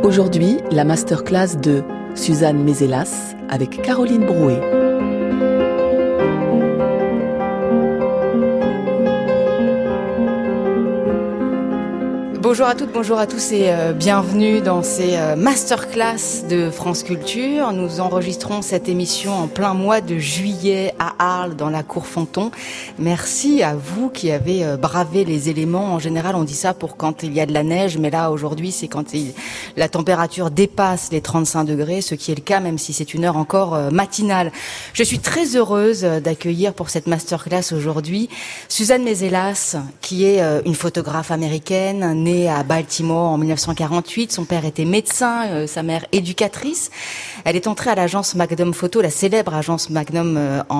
Aujourd'hui, la masterclass de Suzanne Mezelas avec Caroline Brouet. Bonjour à toutes, bonjour à tous et bienvenue dans ces masterclass de France Culture. Nous enregistrons cette émission en plein mois de juillet à Arles dans la cour Fonton. Merci à vous qui avez bravé les éléments. En général, on dit ça pour quand il y a de la neige, mais là aujourd'hui c'est quand la température dépasse les 35 degrés, ce qui est le cas même si c'est une heure encore matinale. Je suis très heureuse d'accueillir pour cette masterclass aujourd'hui Suzanne Mezelas, qui est une photographe américaine, née à Baltimore en 1948. Son père était médecin, sa mère éducatrice. Elle est entrée à l'agence Magnum Photo, la célèbre agence Magnum, en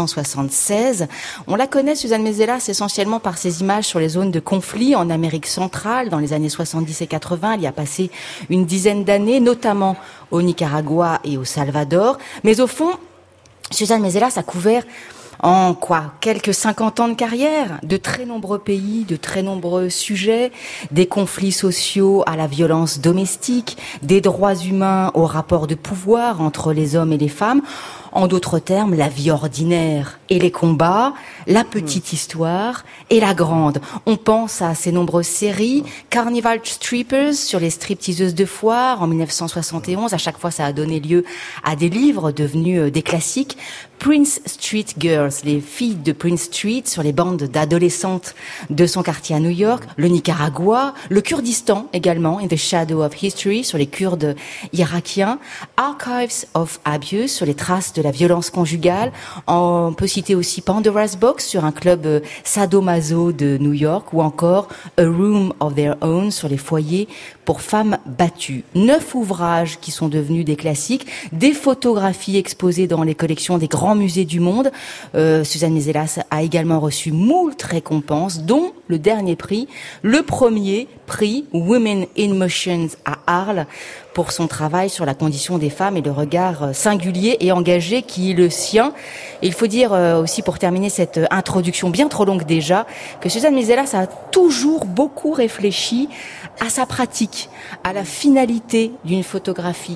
1976. On la connaît, Suzanne Mezelas, essentiellement par ses images sur les zones de conflit en Amérique centrale dans les années 70 et 80. Elle y a passé une dizaine d'années, notamment au Nicaragua et au Salvador. Mais au fond, Suzanne Mezelas a couvert en quelques 50 ans de carrière, de très nombreux pays, de très nombreux sujets, des conflits sociaux à la violence domestique, des droits humains au rapport de pouvoir entre les hommes et les femmes. En d'autres termes, la vie ordinaire et les combats, la petite histoire et la grande. On pense à ces nombreuses séries, Carnival Strippers sur les stripteaseuses de foire en 1971. À chaque fois, ça a donné lieu à des livres devenus des classiques. Prince Street Girls, les filles de Prince Street sur les bandes d'adolescentes de son quartier à New York, le Nicaragua, le Kurdistan également, In the Shadow of History sur les Kurdes irakiens, Archives of Abuse sur les traces de la violence conjugale. On peut citer aussi Pandora's Box sur un club sadomaso de New York ou encore A Room of Their Own sur les foyers pour femmes battues. 9 ouvrages qui sont devenus des classiques, des photographies exposées dans les collections des grands musées du monde. Suzanne Mezelas a également reçu moult récompenses, dont le dernier prix, le premier prix Women in Motions à Arles, pour son travail sur la condition des femmes et le regard singulier et engagé qui est le sien. Et il faut dire aussi, pour terminer cette introduction bien trop longue déjà, que Suzanne Mezelas a toujours beaucoup réfléchi à sa pratique, à la finalité d'une photographie,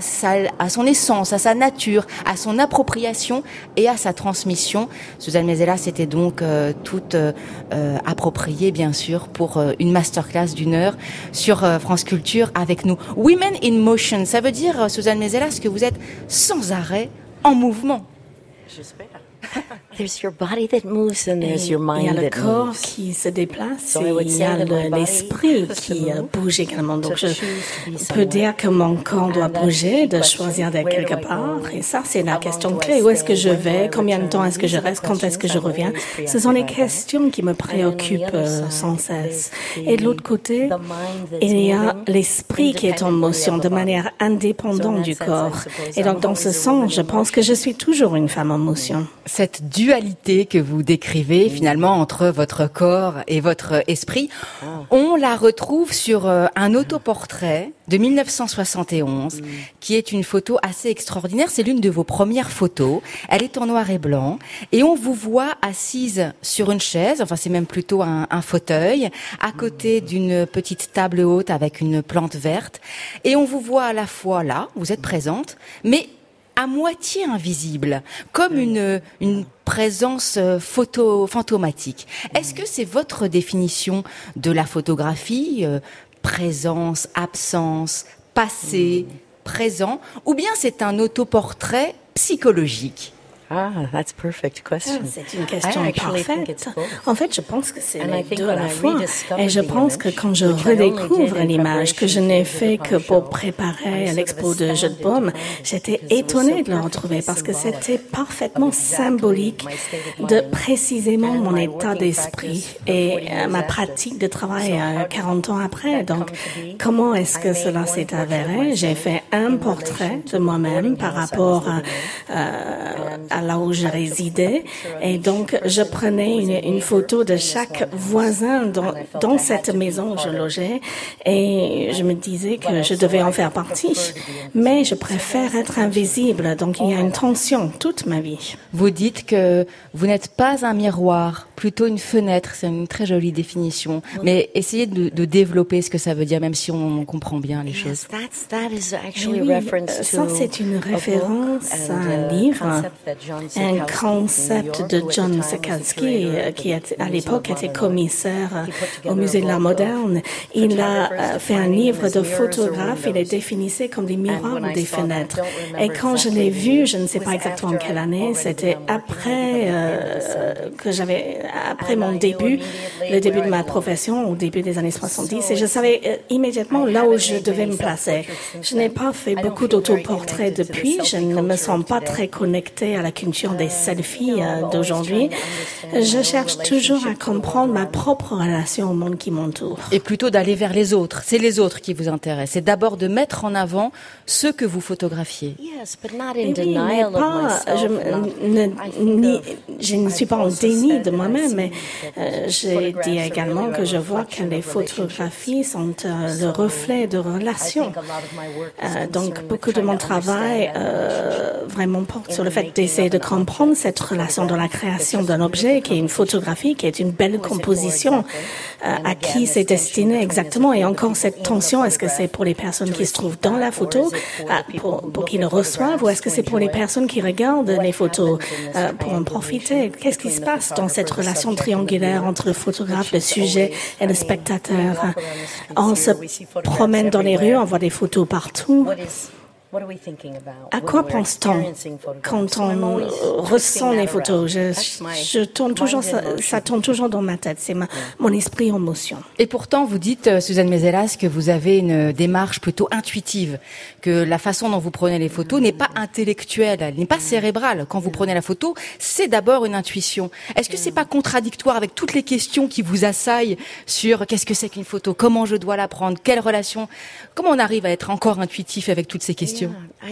à son essence, à sa nature, à son appropriation et à sa transmission. Suzanne Mezelas était donc toute appropriée, bien sûr, pour une masterclass d'une heure sur France Culture avec nous. Women in Motion, ça veut dire, Suzanne Mezelas, que vous êtes sans arrêt en mouvement. J'espère. There's your body that moves and there's your mind that moves. Il y a le corps qui se déplace et il y a l'esprit qui bouge également. Donc je peux dire que mon corps doit bouger, de choisir d'être quelque part. Et ça, c'est la question clé. Où est-ce que je vais? Combien de temps est-ce que je reste? Quand est-ce que je reviens? Ce sont les questions qui me préoccupent sans cesse. Et de l'autre côté, il y a l'esprit qui est en motion de manière indépendante du corps. Et donc, dans ce sens, je pense que je suis toujours une femme en motion. Cette dualité que vous décrivez finalement entre votre corps et votre esprit, on la retrouve sur un autoportrait de 1971 qui est une photo assez extraordinaire. C'est l'une de vos premières photos. Elle est en noir et blanc et on vous voit assise sur une chaise, enfin c'est même plutôt un fauteuil, à côté d'une petite table haute avec une plante verte et on vous voit à la fois là, vous êtes présente, mais à moitié invisible, comme une présence fantomatique. Est-ce que c'est votre définition de la photographie, présence, absence, passé, présent, ou bien c'est un autoportrait psychologique? That's a perfect question. C'est une question parfaite. En fait, je pense que c'est les deux à la fois. Et je pense que quand je redécouvre l'image, que je n'ai fait que pour préparer l'expo de Jeux de Paume, j'étais étonnée de le retrouver parce que c'était parfaitement symbolique de précisément mon état d'esprit et ma pratique de travail 40 ans après. Donc, comment est-ce que cela s'est avéré? J'ai fait un portrait de moi-même par rapport à là où je résidais. Et donc, je prenais une photo de chaque voisin dans cette maison où je logeais et je me disais que je devais en faire partie. Mais je préfère être invisible. Donc, il y a une tension toute ma vie. Vous dites que vous n'êtes pas un miroir, plutôt une fenêtre. C'est une très jolie définition. Mais essayez de développer ce que ça veut dire, même si on comprend bien les choses. Ça, c'est une référence à un livre, un concept de John Sekalski, qui à l'époque était commissaire au Musée de l'Art moderne. Il a fait un livre de photographes, il les définissait comme des miroirs ou des fenêtres. Et quand je l'ai vu, je ne sais pas exactement en quelle année, c'était après mon début, le début de ma profession, au début des années 70, et je savais immédiatement là où je devais me placer. Je n'ai pas fait beaucoup d'autoportraits depuis, je ne me sens pas très connectée à la culture des selfies d'aujourd'hui. Je cherche toujours à comprendre ma propre relation au monde qui m'entoure. Et plutôt d'aller vers les autres. C'est les autres qui vous intéressent. C'est d'abord de mettre en avant ceux que vous photographiez. Je ne suis pas en déni de moi-même, mais j'ai dit également que je vois que les photographies sont le reflet de relations. Donc, beaucoup de mon travail vraiment porte sur le fait d'essayer de comprendre cette relation dans la création d'un objet qui est une photographie, qui est une belle composition. À qui c'est destiné exactement? Et encore cette tension, est-ce que c'est pour les personnes qui se trouvent dans la photo, pour qu'ils le reçoivent, ou est-ce que c'est pour les personnes qui regardent les photos, pour en profiter? Qu'est-ce qui se passe dans cette relation triangulaire entre le photographe, le sujet et le spectateur? On se promène dans les rues, on voit des photos partout. À quoi pense-t-on quand on ressent les photos? Je tourne toujours, ça tourne toujours dans ma tête. C'est mon esprit en motion. Et pourtant, vous dites, Suzanne Mezelas, que vous avez une démarche plutôt intuitive, que la façon dont vous prenez les photos n'est pas intellectuelle, elle n'est pas cérébrale. Quand vous prenez la photo, c'est d'abord une intuition. Est-ce que c'est pas contradictoire avec toutes les questions qui vous assaillent sur qu'est-ce que c'est qu'une photo, comment je dois la prendre, quelle relation, comment on arrive à être encore intuitif avec toutes ces questions?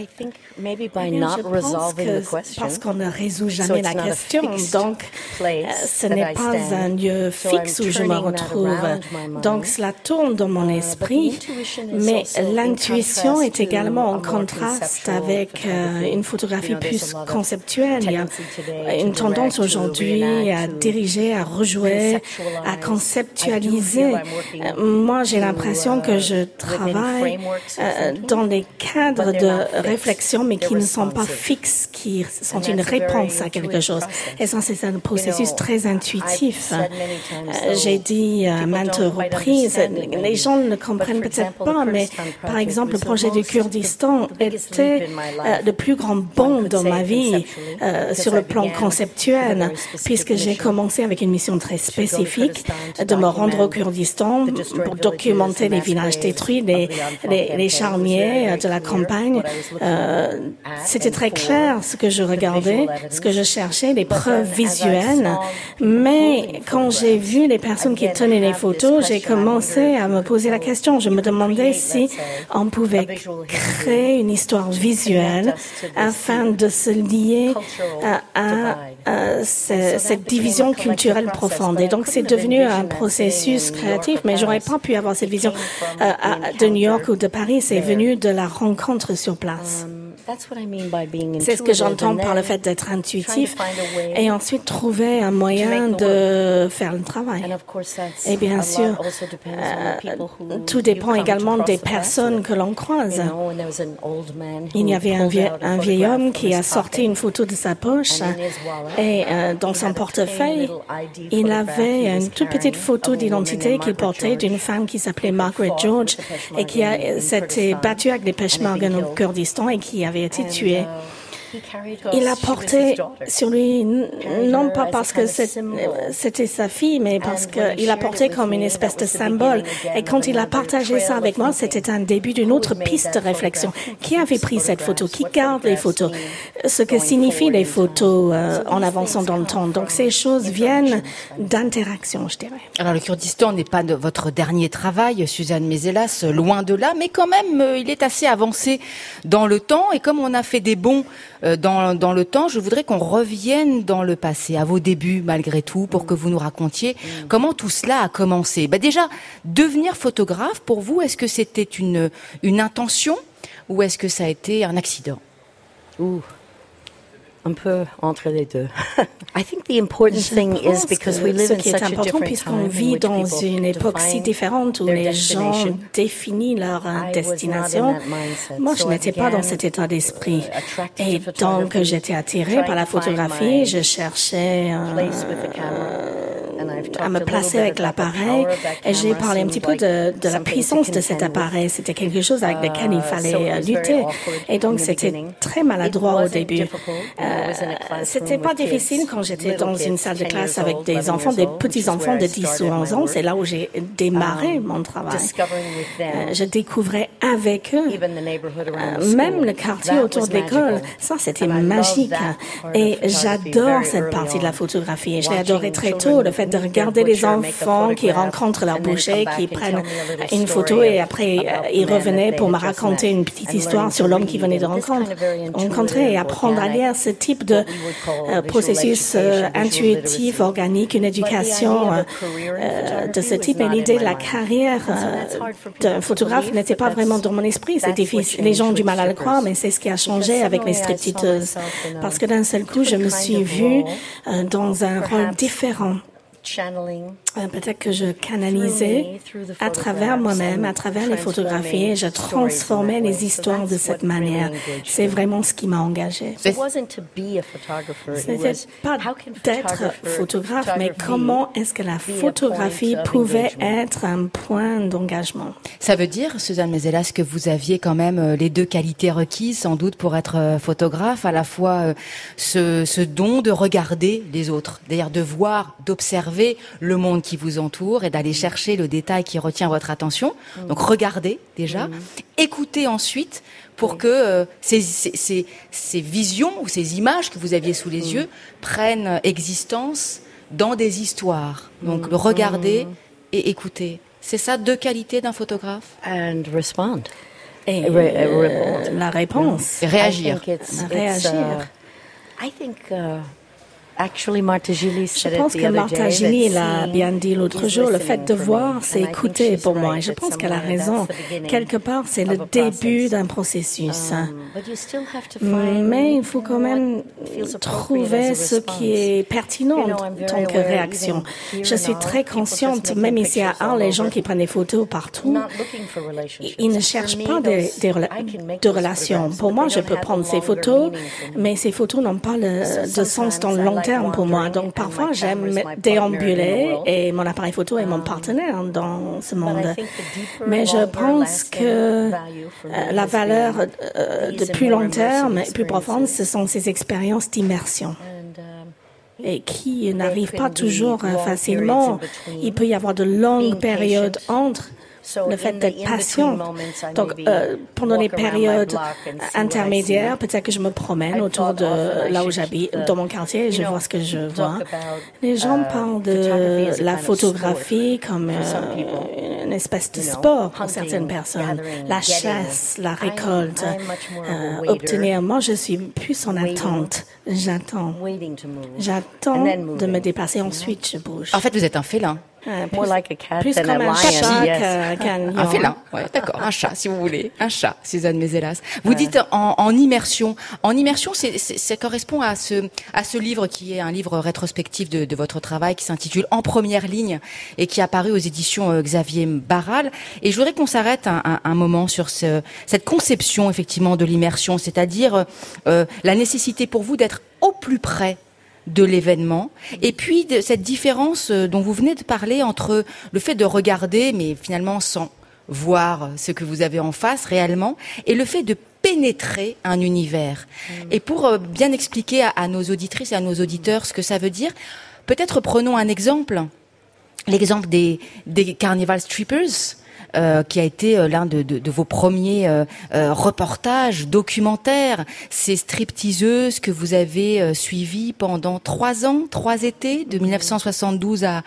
Parce qu'on ne résout jamais la question, donc ce n'est pas un lieu fixe où je me retrouve. Donc cela tourne dans mon esprit, mais l'intuition est également en contraste avec une photographie plus conceptuelle. Il y a une tendance aujourd'hui à diriger, à rejouer, à conceptualiser. Moi, j'ai l'impression que je travaille dans des cadres de réflexion, mais qui ne sont pas fixes, qui sont une réponse à quelque chose. Et ça, c'est un processus très intuitif. J'ai dit à maintes reprises, les gens ne comprennent peut-être pas, mais par exemple, le projet du Kurdistan était le plus grand bond dans ma vie sur le plan conceptuel, puisque j'ai commencé avec une mission très spécifique de me rendre au Kurdistan pour documenter les villages détruits, les charniers de la campagne. C'était très clair ce que je regardais, ce que je cherchais, les preuves visuelles. Mais quand j'ai vu les personnes qui tenaient les photos, j'ai commencé à me poser la question. Je me demandais si on pouvait créer une histoire visuelle afin de se lier à cette division culturelle profonde. Et donc, c'est devenu un processus créatif, mais j'aurais pas pu avoir cette vision de New York ou de Paris. C'est venu de la rencontre sur place. C'est ce que j'entends par le fait d'être intuitif et ensuite trouver un moyen de faire le travail. Et bien sûr, tout dépend également des personnes que l'on croise. Il y avait un vieil homme qui a sorti une photo de sa poche et dans son portefeuille, il avait une toute petite photo d'identité qu'il portait d'une femme qui s'appelait Margaret George et qui s'était battue avec les Peshmerga au Kurdistan et qui avait été tuée. Il l'a porté sur lui, non pas parce que c'était sa fille, mais parce qu'il l'a porté comme une espèce de symbole. Et quand il a partagé ça avec moi, c'était un début d'une autre piste de réflexion. Qui avait pris cette photo? Qui garde les photos? Ce que signifient les photos en avançant dans le temps. Donc ces choses viennent d'interaction, je dirais. Alors le Kurdistan n'est pas votre dernier travail, Suzanne Mezelas, loin de là, mais quand même, il est assez avancé dans le temps. Et comme on a fait des bonds dans le temps, je voudrais qu'on revienne dans le passé, à vos débuts malgré tout, pour que vous nous racontiez comment tout cela a commencé. Déjà, devenir photographe, pour vous, est-ce que c'était une intention ou est-ce que ça a été un accident? un peu entre les deux. I think the important thing is because we live in such a different puisqu'on vit dans une époque si différente où les gens définissent leur destination. Moi, je n'étais pas dans cet état d'esprit. Et donc, j'étais attirée par la photographie. Je cherchais à me placer avec l'appareil. Et j'ai parlé un petit peu de la puissance de cet appareil. C'était quelque chose avec lequel il fallait lutter. Et donc, c'était très maladroit au début. C'était pas difficile quand j'étais dans une salle de classe avec des enfants, des petits-enfants de 10 ou 11 ans. C'est là où j'ai démarré mon travail. Je découvrais avec eux, même le quartier autour de l'école. Ça, c'était magique. Et j'adore cette partie de la photographie. Et je l'ai adoré très tôt, le fait de regarder les enfants qui rencontrent leur boucher, qui prennent une photo et après ils revenaient pour me raconter une petite histoire sur l'homme qui venait de rencontrer et apprendre à lire ce type de processus intuitif, organique, une éducation de ce type. Et l'idée de la carrière d'un photographe n'était pas vraiment dans mon esprit. C'est difficile. Les gens ont du mal à le croire, mais c'est ce qui a changé avec mes stripteaseuses. Parce que d'un seul coup, je me suis vue dans un rôle différent. Peut-être que je canalisais à travers moi-même, à travers les photographies, et je transformais les histoires de cette manière. C'est vraiment ce qui m'a engagée. C'était pas d'être photographe, mais comment est-ce que la photographie pouvait être un point d'engagement. Ça veut dire, Suzanne Mezelas, que vous aviez quand même les deux qualités requises, sans doute, pour être photographe, à la fois ce don de regarder les autres, d'ailleurs de voir, d'observer le monde qui vous entoure et d'aller chercher le détail qui retient votre attention. Donc regardez déjà, écoutez ensuite pour que ces visions ou ces images que vous aviez sous les yeux prennent existence dans des histoires. Donc regarder et écouter. C'est ça, deux qualités d'un photographe. And respond. Et la réponse. Et réagir. Réagir. I think actually, Martha Gilly said je pense que Martha Gilly l'a bien dit l'autre jour, le fait de voir, c'est écouter pour moi. Et je pense qu'elle a raison. Quelque part, c'est le début d'un processus. Mais il faut quand même trouver ce qui est pertinent en tant que réaction. Je suis très consciente, même ici à Arles, les gens qui prennent des photos partout, ils ne cherchent pas de relations. Pour moi, je peux prendre ces photos, mais ces photos n'ont pas de sens dans le long terme pour moi. Donc parfois j'aime déambuler et mon appareil photo est mon partenaire dans ce monde. Mais je pense que la valeur de plus long terme et plus profonde, ce sont ces expériences d'immersion. Et qui n'arrivent pas toujours facilement. Il peut y avoir de longues périodes entre le fait d'être patient. Donc, pendant les périodes intermédiaires, peut-être que je me promène autour de là où j'habite, dans mon quartier, et je vois ce que je vois. Les gens parlent de la photographie comme une espèce de sport pour certaines personnes. La chasse, la récolte, obtenir. Moi, je suis plus en attente. J'attends de me dépasser, ensuite je bouge. En fait, vous êtes un félin. Plus comme un chat qu'un lion. Un félin, ouais, d'accord, un chat si vous voulez, un chat, Suzanne Mezelas. Vous dites en immersion. En immersion, ça correspond à ce livre qui est un livre rétrospectif de votre travail qui s'intitule En première ligne et qui est apparu aux éditions Xavier Barral. Et je voudrais qu'on s'arrête un moment sur cette conception effectivement de l'immersion, c'est-à-dire la nécessité pour vous d'être au plus près de l'événement, et puis de cette différence dont vous venez de parler entre le fait de regarder, mais finalement sans voir ce que vous avez en face réellement, et le fait de pénétrer un univers. Et pour bien expliquer à nos auditrices et à nos auditeurs ce que ça veut dire, peut-être prenons un exemple, l'exemple des Carnival Strippers, qui a été l'un de vos premiers reportages, documentaires, ces stripteaseuses que vous avez suivies pendant 3 ans, 3 étés, de 1972 à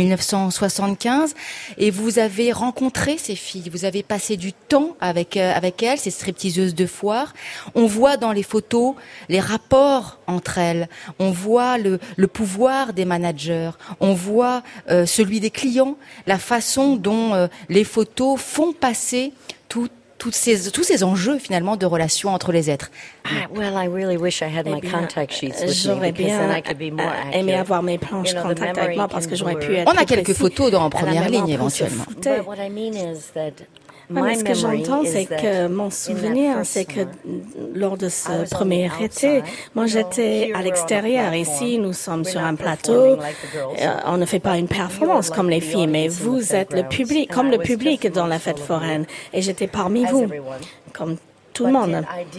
1975, et vous avez rencontré ces filles, vous avez passé du temps avec elles, ces stripteaseuses de foire. On voit dans les photos les rapports entre elles, on voit le pouvoir des managers, on voit celui des clients, la façon dont les photos font passer tout tous ces enjeux finalement de relations entre les êtres? J'aurais bien aimé avoir mes planches contact avec moi parce que j'aurais pu être. On a quelques photos en première ligne éventuellement. Mais ce que j'entends, c'est que mon souvenir, c'est que lors de ce premier été, moi j'étais à l'extérieur. Ici, nous sommes sur un plateau. On ne fait pas une performance comme les filles, mais vous êtes le public, comme le public dans la fête foraine. Et j'étais parmi vous, comme tout le monde.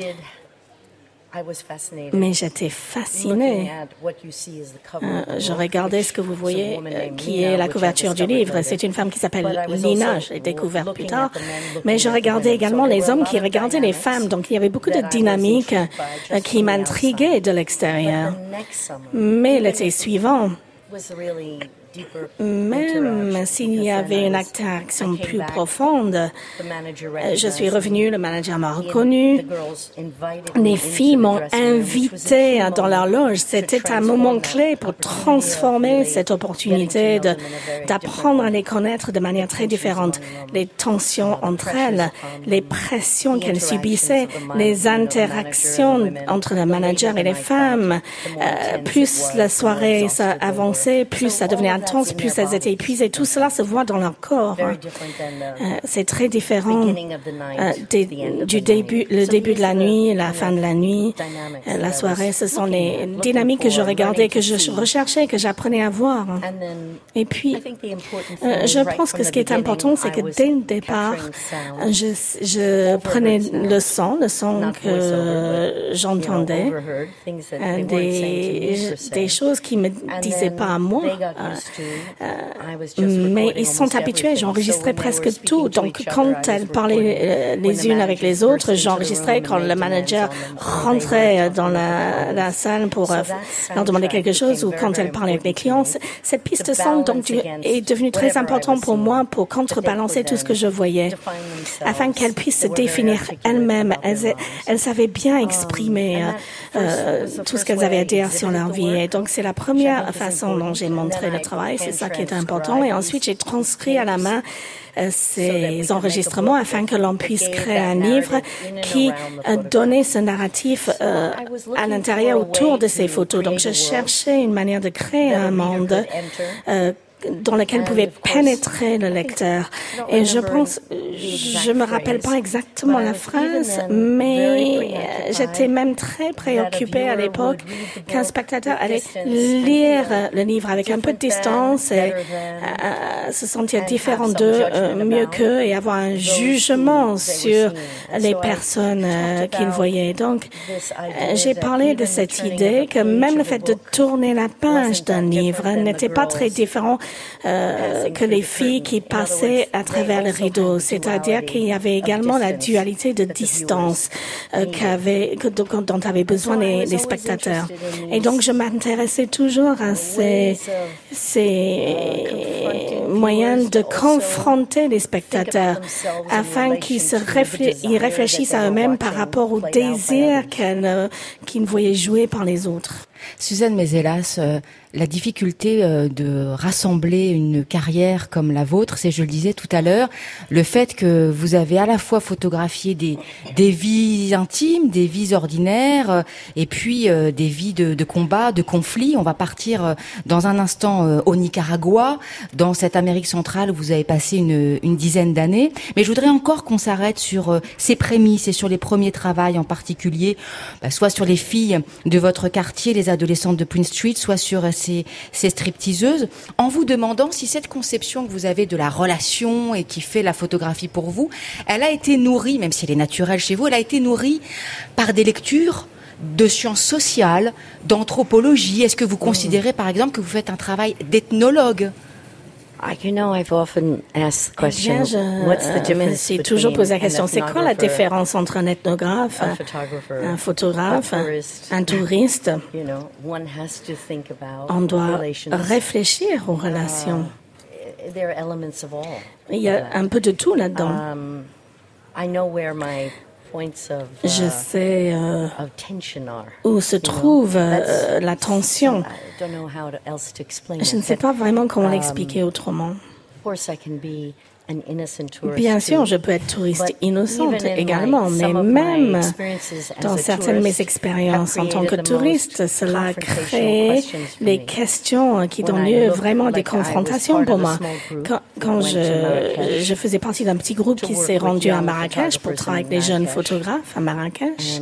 Mais j'étais fascinée. Je regardais ce que vous voyez, qui est la couverture du livre. C'est une femme qui s'appelle Lina, j'ai découvert plus tard. Mais je regardais également les hommes qui regardaient les femmes. Donc il y avait beaucoup de dynamique qui m'intriguait de l'extérieur. Mais l'été suivant, même s'il y avait une interaction plus profonde, je suis revenue, le manager m'a reconnu. Les filles m'ont invitée dans leur loge. C'était un moment clé pour transformer cette opportunité d'apprendre à les connaître de manière très différente. Les tensions entre elles, les pressions qu'elles subissaient, les interactions entre le manager et les femmes. Plus la soirée avançait, plus ça devenait intense, plus elles étaient épuisées. Tout cela se voit dans leur corps. C'est très différent du début, le début de la nuit, la fin de la nuit, la soirée. Ce sont les dynamiques que je regardais, que je recherchais, que j'apprenais à voir. Et puis, je pense que ce qui est important, c'est que dès le départ, je prenais le son que j'entendais, des choses qui me disaient pas à moi. Mais ils sont habitués, j'enregistrais presque tout. Donc, quand elles parlaient les unes avec les autres, j'enregistrais quand le manager rentrait dans la salle pour leur demander quelque chose ou quand elles parlaient avec les clients. Cette piste de son donc, est devenue très importante pour moi pour contrebalancer tout ce que je voyais, afin qu'elles puissent se définir elles-mêmes. Elles savaient bien exprimer tout ce qu'elles avaient à dire sur leur vie. Et donc, c'est la première façon dont j'ai montré le travail. C'est ça qui est important. Et ensuite, j'ai transcrit à la main ces enregistrements afin que l'on puisse créer un livre qui donnait ce narratif à l'intérieur autour de ces photos. Donc, je cherchais une manière de créer un monde dans lequel pouvait pénétrer le lecteur. Et je pense, je me rappelle pas exactement la phrase, mais j'étais même très préoccupée à l'époque qu'un spectateur allait lire le livre avec un peu de distance et se sentir différent d'eux, mieux qu'eux, et avoir un jugement sur les personnes qu'il voyait. Donc, j'ai parlé de cette idée que même le fait de tourner la page d'un livre n'était pas très différent que les filles qui passaient à travers le rideau. C'est-à-dire qu'il y avait également la dualité de distance dont avaient besoin les spectateurs. Et donc, je m'intéressais toujours à ces moyens de confronter les spectateurs afin qu'ils réfléchissent à eux-mêmes par rapport au désir qu'ils voyaient jouer par les autres. Suzanne Mezelas, la difficulté de rassembler une carrière comme la vôtre, c'est, je le disais tout à l'heure, le fait que vous avez à la fois photographié des vies intimes, des vies ordinaires, et puis des vies de combat, de conflits. On va partir dans un instant au Nicaragua, dans cette Amérique centrale où vous avez passé une dizaine d'années. Mais je voudrais encore qu'on s'arrête sur ces prémices et sur les premiers travails en particulier, soit sur les filles de votre quartier, les adolescentes de Prince Street, soit sur ces stripteaseuses, en vous demandant si cette conception que vous avez de la relation et qui fait la photographie pour vous, elle a été nourrie, même si elle est naturelle chez vous, elle a été nourrie par des lectures de sciences sociales, d'anthropologie. Est-ce que vous considérez, par exemple, que vous faites un travail d'ethnologue? I've often asked the question, what's the difference c'est toujours posé la question, c'est quoi la différence entre un ethnographe, un photographe, un touriste? On doit réfléchir aux relations. Il y a un peu de tout là-dedans. Je sais où se trouve la tension. Je ne sais pas vraiment comment l'expliquer autrement. Bien sûr, je peux être touriste innocente également, mais même dans certaines de mes expériences en tant que touriste, cela crée des questions qui donnent lieu vraiment à des confrontations pour moi. Quand je faisais partie d'un petit groupe qui s'est rendu à Marrakech pour travailler avec des jeunes photographes à Marrakech,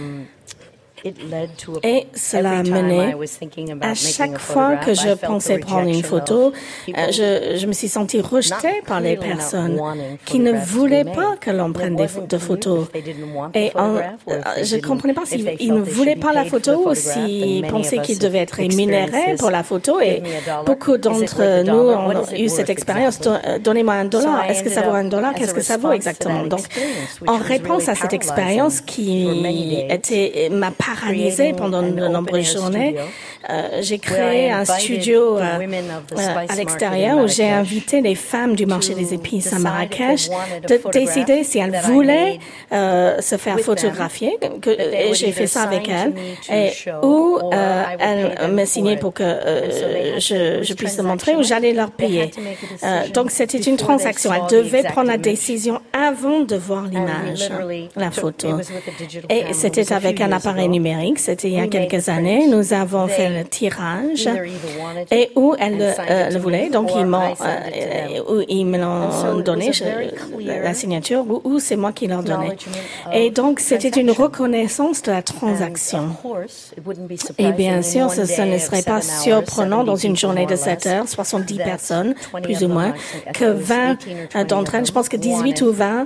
et cela a mené à chaque fois que je pensais prendre une photo, je me suis sentie rejetée par les personnes qui ne voulaient pas que l'on prenne de photos. Et je ne comprenais pas s'ils ne voulaient pas la photo ou s'ils pensaient qu'ils devaient être rémunérés pour la photo. Et beaucoup d'entre nous ont eu cette expérience. Donnez-moi $1. Est-ce que ça vaut $1? Qu'est-ce que ça vaut exactement? Donc, en réponse à cette expérience qui m'a paralysée pendant de nombreuses journées, j'ai créé un studio à l'extérieur où j'ai invité les femmes du marché des épices à Marrakech de décider si elles voulaient se faire photographier. Et j'ai fait ça avec elles. Ou elles me signaient pour que je puisse le montrer ou j'allais leur payer. Donc c'était une transaction. Elles devaient prendre la décision avant de voir l'image, la photo. Et c'était avec un appareil numérique. C'était il y a quelques années. Nous avons fait le tirage et où elles le voulaient. Donc ils me l'ont donné, la signature, ou c'est moi qui leur donnais. Et donc c'était une reconnaissance de la transaction. Et bien sûr, ce ne serait pas surprenant dans une journée de 7 heures, 70 personnes, plus ou moins, que 20 d'entre elles, je pense que 18 ou 20,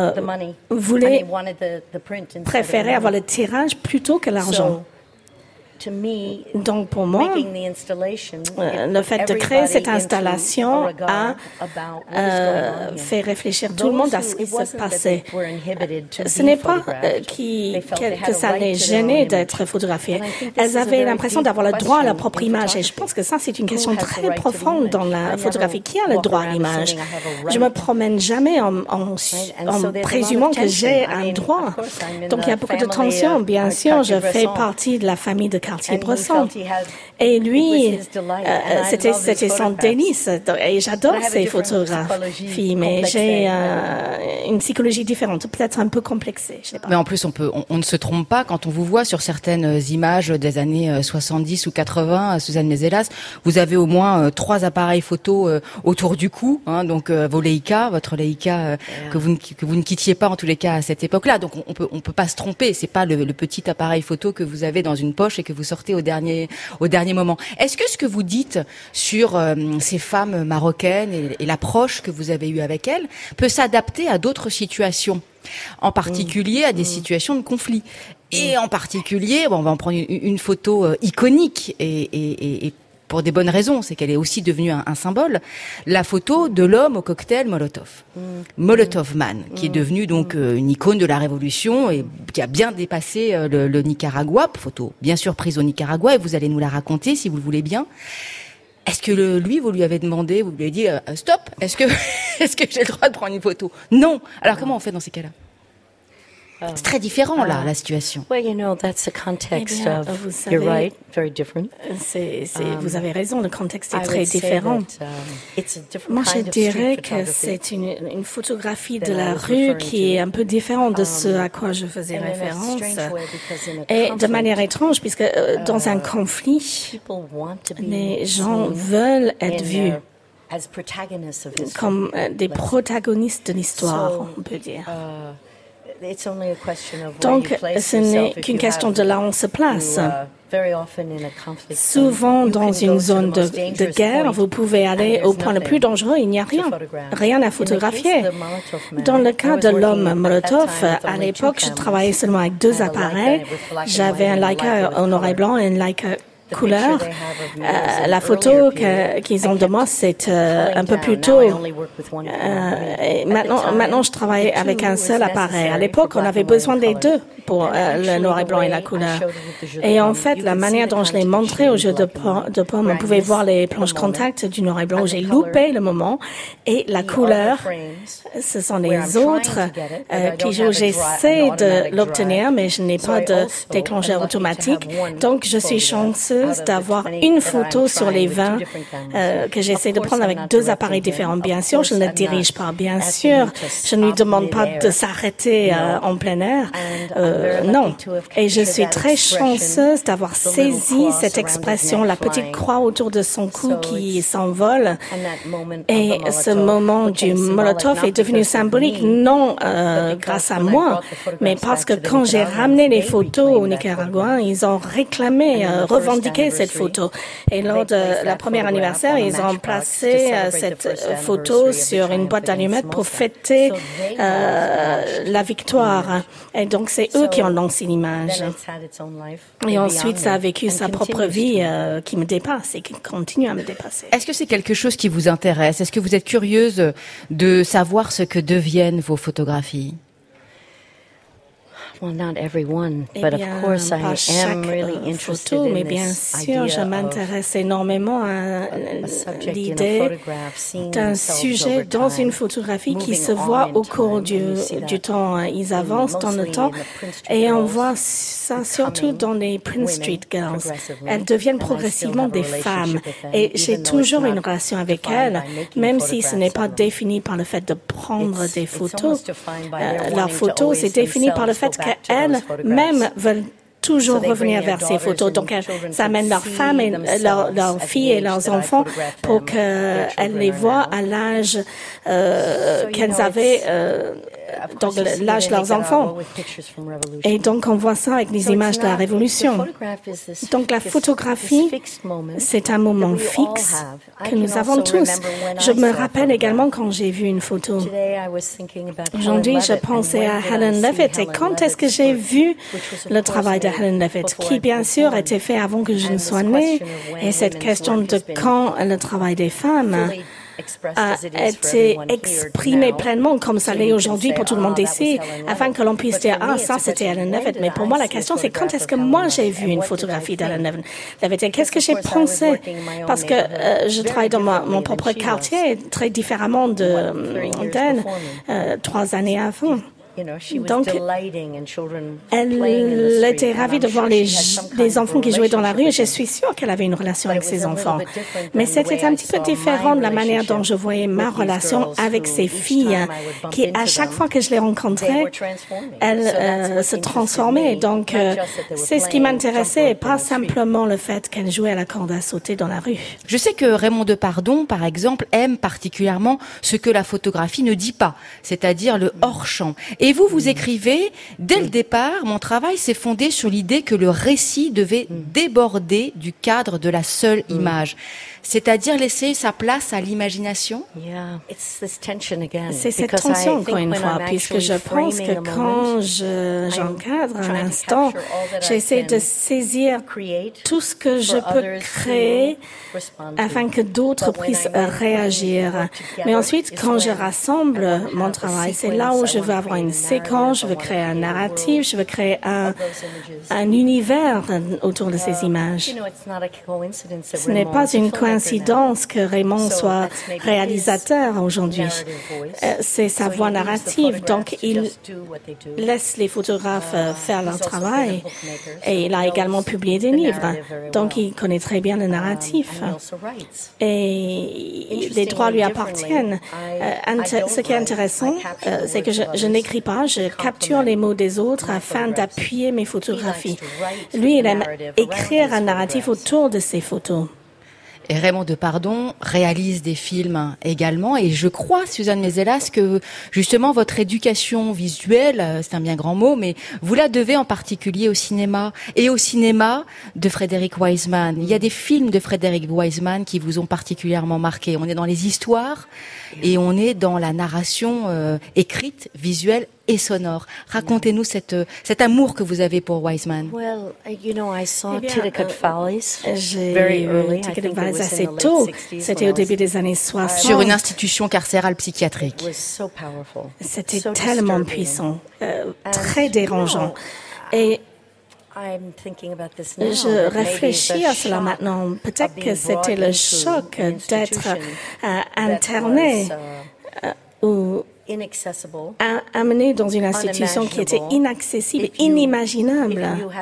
préféraient avoir le tirage plutôt que l'argent. Donc pour moi, le fait de créer cette installation a fait réfléchir tout le monde à ce qui se passait. Ce n'est pas que ça les gênait d'être photographiées. Elles avaient l'impression d'avoir le droit à leur propre image. Et je pense que ça, c'est une question très profonde dans la photographie. Qui a le droit à l'image? Je me promène jamais en présumant que j'ai un droit. Donc il y a beaucoup de tensions. Bien sûr, je fais partie de la famille de Cartier-Bresson. Et lui, c'était son délice. Et j'adore ces photographies, mais j'ai une psychologie différente, peut-être un peu complexée. Je sais pas. Mais en plus, on ne se trompe pas quand on vous voit sur certaines images des années 70 ou 80, Suzanne Mézelas, vous avez au moins 3 appareils photo autour du cou, hein, donc vos Leica, votre Leica que vous ne quittiez pas en tous les cas à cette époque-là. Donc on peut pas se tromper. C'est pas le petit appareil photo que vous avez dans une poche et que vous sortez au dernier moment. Est-ce que ce que vous dites sur ces femmes marocaines et l'approche que vous avez eue avec elles peut s'adapter à d'autres situations, en particulier à des situations de conflit? Et en particulier, on va en prendre une photo iconique et pour des bonnes raisons, c'est qu'elle est aussi devenue un symbole, la photo de l'homme au cocktail Molotov. Molotov Man, qui est devenu donc une icône de la révolution et qui a bien dépassé le Nicaragua, photo bien sûr prise au Nicaragua, et vous allez nous la raconter si vous le voulez bien. Est-ce que lui, vous lui avez demandé, vous lui avez dit stop, est-ce que j'ai le droit de prendre une photo? Non. Alors comment on fait dans ces cas-là? C'est très différent, là, la situation. Well, you know, that's the context vous savez, you're right, very different. Vous avez raison, le contexte est très différent. Moi, je dirais que c'est une photographie de la rue qui est un peu différente de ce à quoi je faisais référence. Et de manière étrange, puisque dans un conflit, les gens veulent être vus comme des protagonistes de l'histoire, on peut dire. Donc, ce n'est qu'une question de là où on se place. Souvent, dans une zone de guerre, vous pouvez aller au point le plus dangereux, il n'y a rien à photographier. Dans le cas de l'homme Molotov, à l'époque, je travaillais seulement avec 2 appareils. J'avais un Leica en noir et blanc et un Leica couleur. La photo qu'ils ont de moi, c'est un peu plus tôt. Maintenant, je travaille avec un seul appareil. À l'époque, on avait besoin des 2 pour le noir et blanc et la couleur. Et en fait, la manière dont je l'ai montré au jeu de pommes, on pouvait voir les planches contact du noir et blanc où j'ai loupé le moment. Et la couleur, ce sont les autres clichés où j'essaie de l'obtenir, mais je n'ai pas de déclencheur automatique. Donc, je suis chanceuse chanceuse d'avoir une photo sur les 20 que j'essaie de prendre avec 2 appareils différents. Bien sûr, je ne le dirige pas. Bien sûr, je ne lui demande pas de s'arrêter en plein air. Non. Et je suis très chanceuse d'avoir saisi cette expression, la petite croix autour de son cou qui s'envole. Et ce moment du Molotov est devenu symbolique, non grâce à moi, mais parce que quand j'ai ramené les photos aux Nicaraguayens, ils ont réclamé, revendiqué cette photo. Et lors de la première anniversaire, ils ont placé cette photo sur une boîte d'allumettes pour fêter la victoire. Et donc, c'est eux qui ont lancé l'image. Et ensuite, ça a vécu sa propre vie qui me dépasse et qui continue à me dépasser. Est-ce que c'est quelque chose qui vous intéresse? Est-ce que vous êtes curieuse de savoir ce que deviennent vos photographies? Well, not everyone, but of course I am really interested in mais bien sûr, je m'intéresse énormément à l'idée d'un sujet dans une photographie qui se voit au cours du temps. Ils avancent dans le temps et on voit ça surtout dans les Prince Street Girls. Elles deviennent progressivement des femmes et j'ai toujours une relation avec elles, même si ce n'est pas défini par le fait de prendre des photos. Leurs photos, c'est défini par le fait qu'elles-mêmes veulent toujours revenir vers ces photos. Donc, ça amène leurs femmes et leurs filles et leurs enfants pour qu'elles les voient à l'âge qu'elles avaient, donc l'âge de leurs enfants. Et donc, on voit ça avec les images de la Révolution. Donc, la photographie, c'est un moment fixe que nous avons tous. Je me rappelle également quand j'ai vu une photo. Aujourd'hui, je pensais à Helen Levitt. Et quand est-ce que j'ai vu le travail de Helen Levitt, qui bien sûr était fait avant que je ne sois née, et cette question de quand le travail des femmes a été exprimé pleinement comme ça l'est aujourd'hui pour tout le monde ici, afin que l'on puisse dire « Ah, ça, c'était Helen Levitt ». Mais pour moi, la question, c'est quand est-ce que moi, j'ai vu une photographie d'Helen Levitt et qu'est-ce que j'ai pensé? Parce que je travaille dans mon propre quartier très différemment d'elle 3 années avant. Donc, elle était ravie de voir les enfants qui jouaient dans la rue et je suis sûre qu'elle avait une relation avec ses enfants. Mais c'était un petit peu différent de la manière dont je voyais ma relation avec ces filles qui, à chaque fois que je les rencontrais, elles se transformaient. Donc, c'est ce qui m'intéressait et pas simplement le fait qu'elles jouaient à la corde à sauter dans la rue. Je sais que Raymond Depardon, par exemple, aime particulièrement ce que la photographie ne dit pas, c'est-à-dire le hors-champ. Et vous écrivez, dès le départ, mon travail s'est fondé sur l'idée que le récit devait déborder du cadre de la seule image. C'est-à-dire laisser sa place à l'imagination? C'est cette tension, encore une fois, puisque je pense que quand j'encadre un instant, j'essaie de saisir tout ce que je peux créer afin que d'autres puissent réagir. Mais ensuite, quand je rassemble mon travail, c'est là où je veux avoir une séquence, je veux créer un narratif, je veux créer un univers autour de ces images. Ce n'est pas une coïncidence que Raymond soit réalisateur aujourd'hui. C'est sa voix narrative, donc il laisse les photographes faire leur travail et il a également publié des livres, donc il connaît très bien le narratif et les droits lui appartiennent. Ce qui est intéressant, c'est que je n'écris pas, je capture les mots des autres afin d'appuyer mes photographies. Lui, il aime écrire un narratif autour de ses photos. Et Raymond Depardon réalise des films également. Et je crois, Suzanne Mezelas, que justement votre éducation visuelle, c'est un bien grand mot, mais vous la devez en particulier au cinéma. Et au cinéma de Frederick Wiseman. Il y a des films de Frederick Wiseman qui vous ont particulièrement marqué. On est dans les histoires et on est dans la narration écrite, visuelle et sonore. Racontez-nous cet amour que vous avez pour Wiseman. I saw Titicut Follies very early. Titicut Follies assez tôt. C'était au début des années 60. Sur une institution carcérale psychiatrique. C'était tellement puissant, très dérangeant. Et je réfléchis à cela maintenant. Peut-être que c'était le choc d'être interné ou amené dans une institution qui était inaccessible, inimaginable.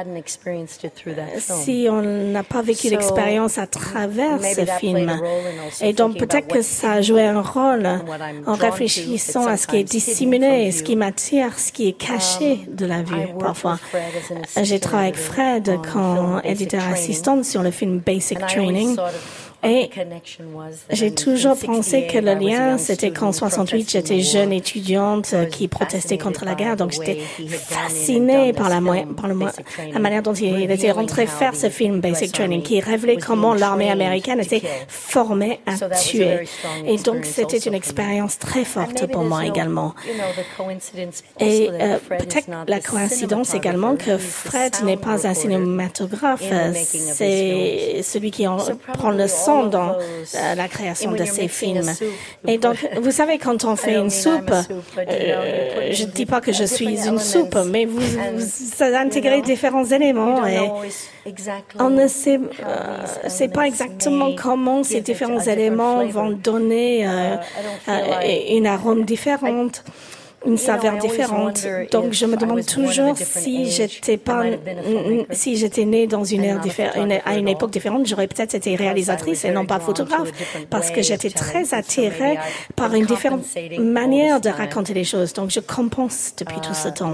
Si on n'a pas vécu l'expérience à travers ce film. Et donc peut-être que ça a joué un rôle en réfléchissant à ce qui est dissimulé, ce qui m'attire, ce qui est caché de la vue parfois. J'ai travaillé avec Fred comme éditeur assistante sur le film Basic Training. Et j'ai toujours pensé que le lien, c'était qu'en 68, j'étais jeune étudiante qui protestait contre la guerre. Donc, j'étais fascinée par la manière dont il était rentré faire ce film Basic Training, qui révélait comment l'armée américaine était formée à tuer. Et donc, c'était une expérience très forte pour moi également. Et peut-être la coïncidence également que Fred n'est pas un cinématographe, c'est celui qui prend le son dans la création de ces films. Et donc, vous savez, quand on fait une soupe, je ne dis pas que je suis une soupe, mais vous intégrez différents éléments et on ne sait pas exactement comment ces différents éléments vont donner une arôme différente, une saveur différente. Donc, je me demande toujours si j'étais née dans une ère à une époque différente, j'aurais peut-être été réalisatrice et non pas photographe, parce que j'étais très attirée par une différente manière de raconter les choses. Donc, je compense depuis tout ce temps.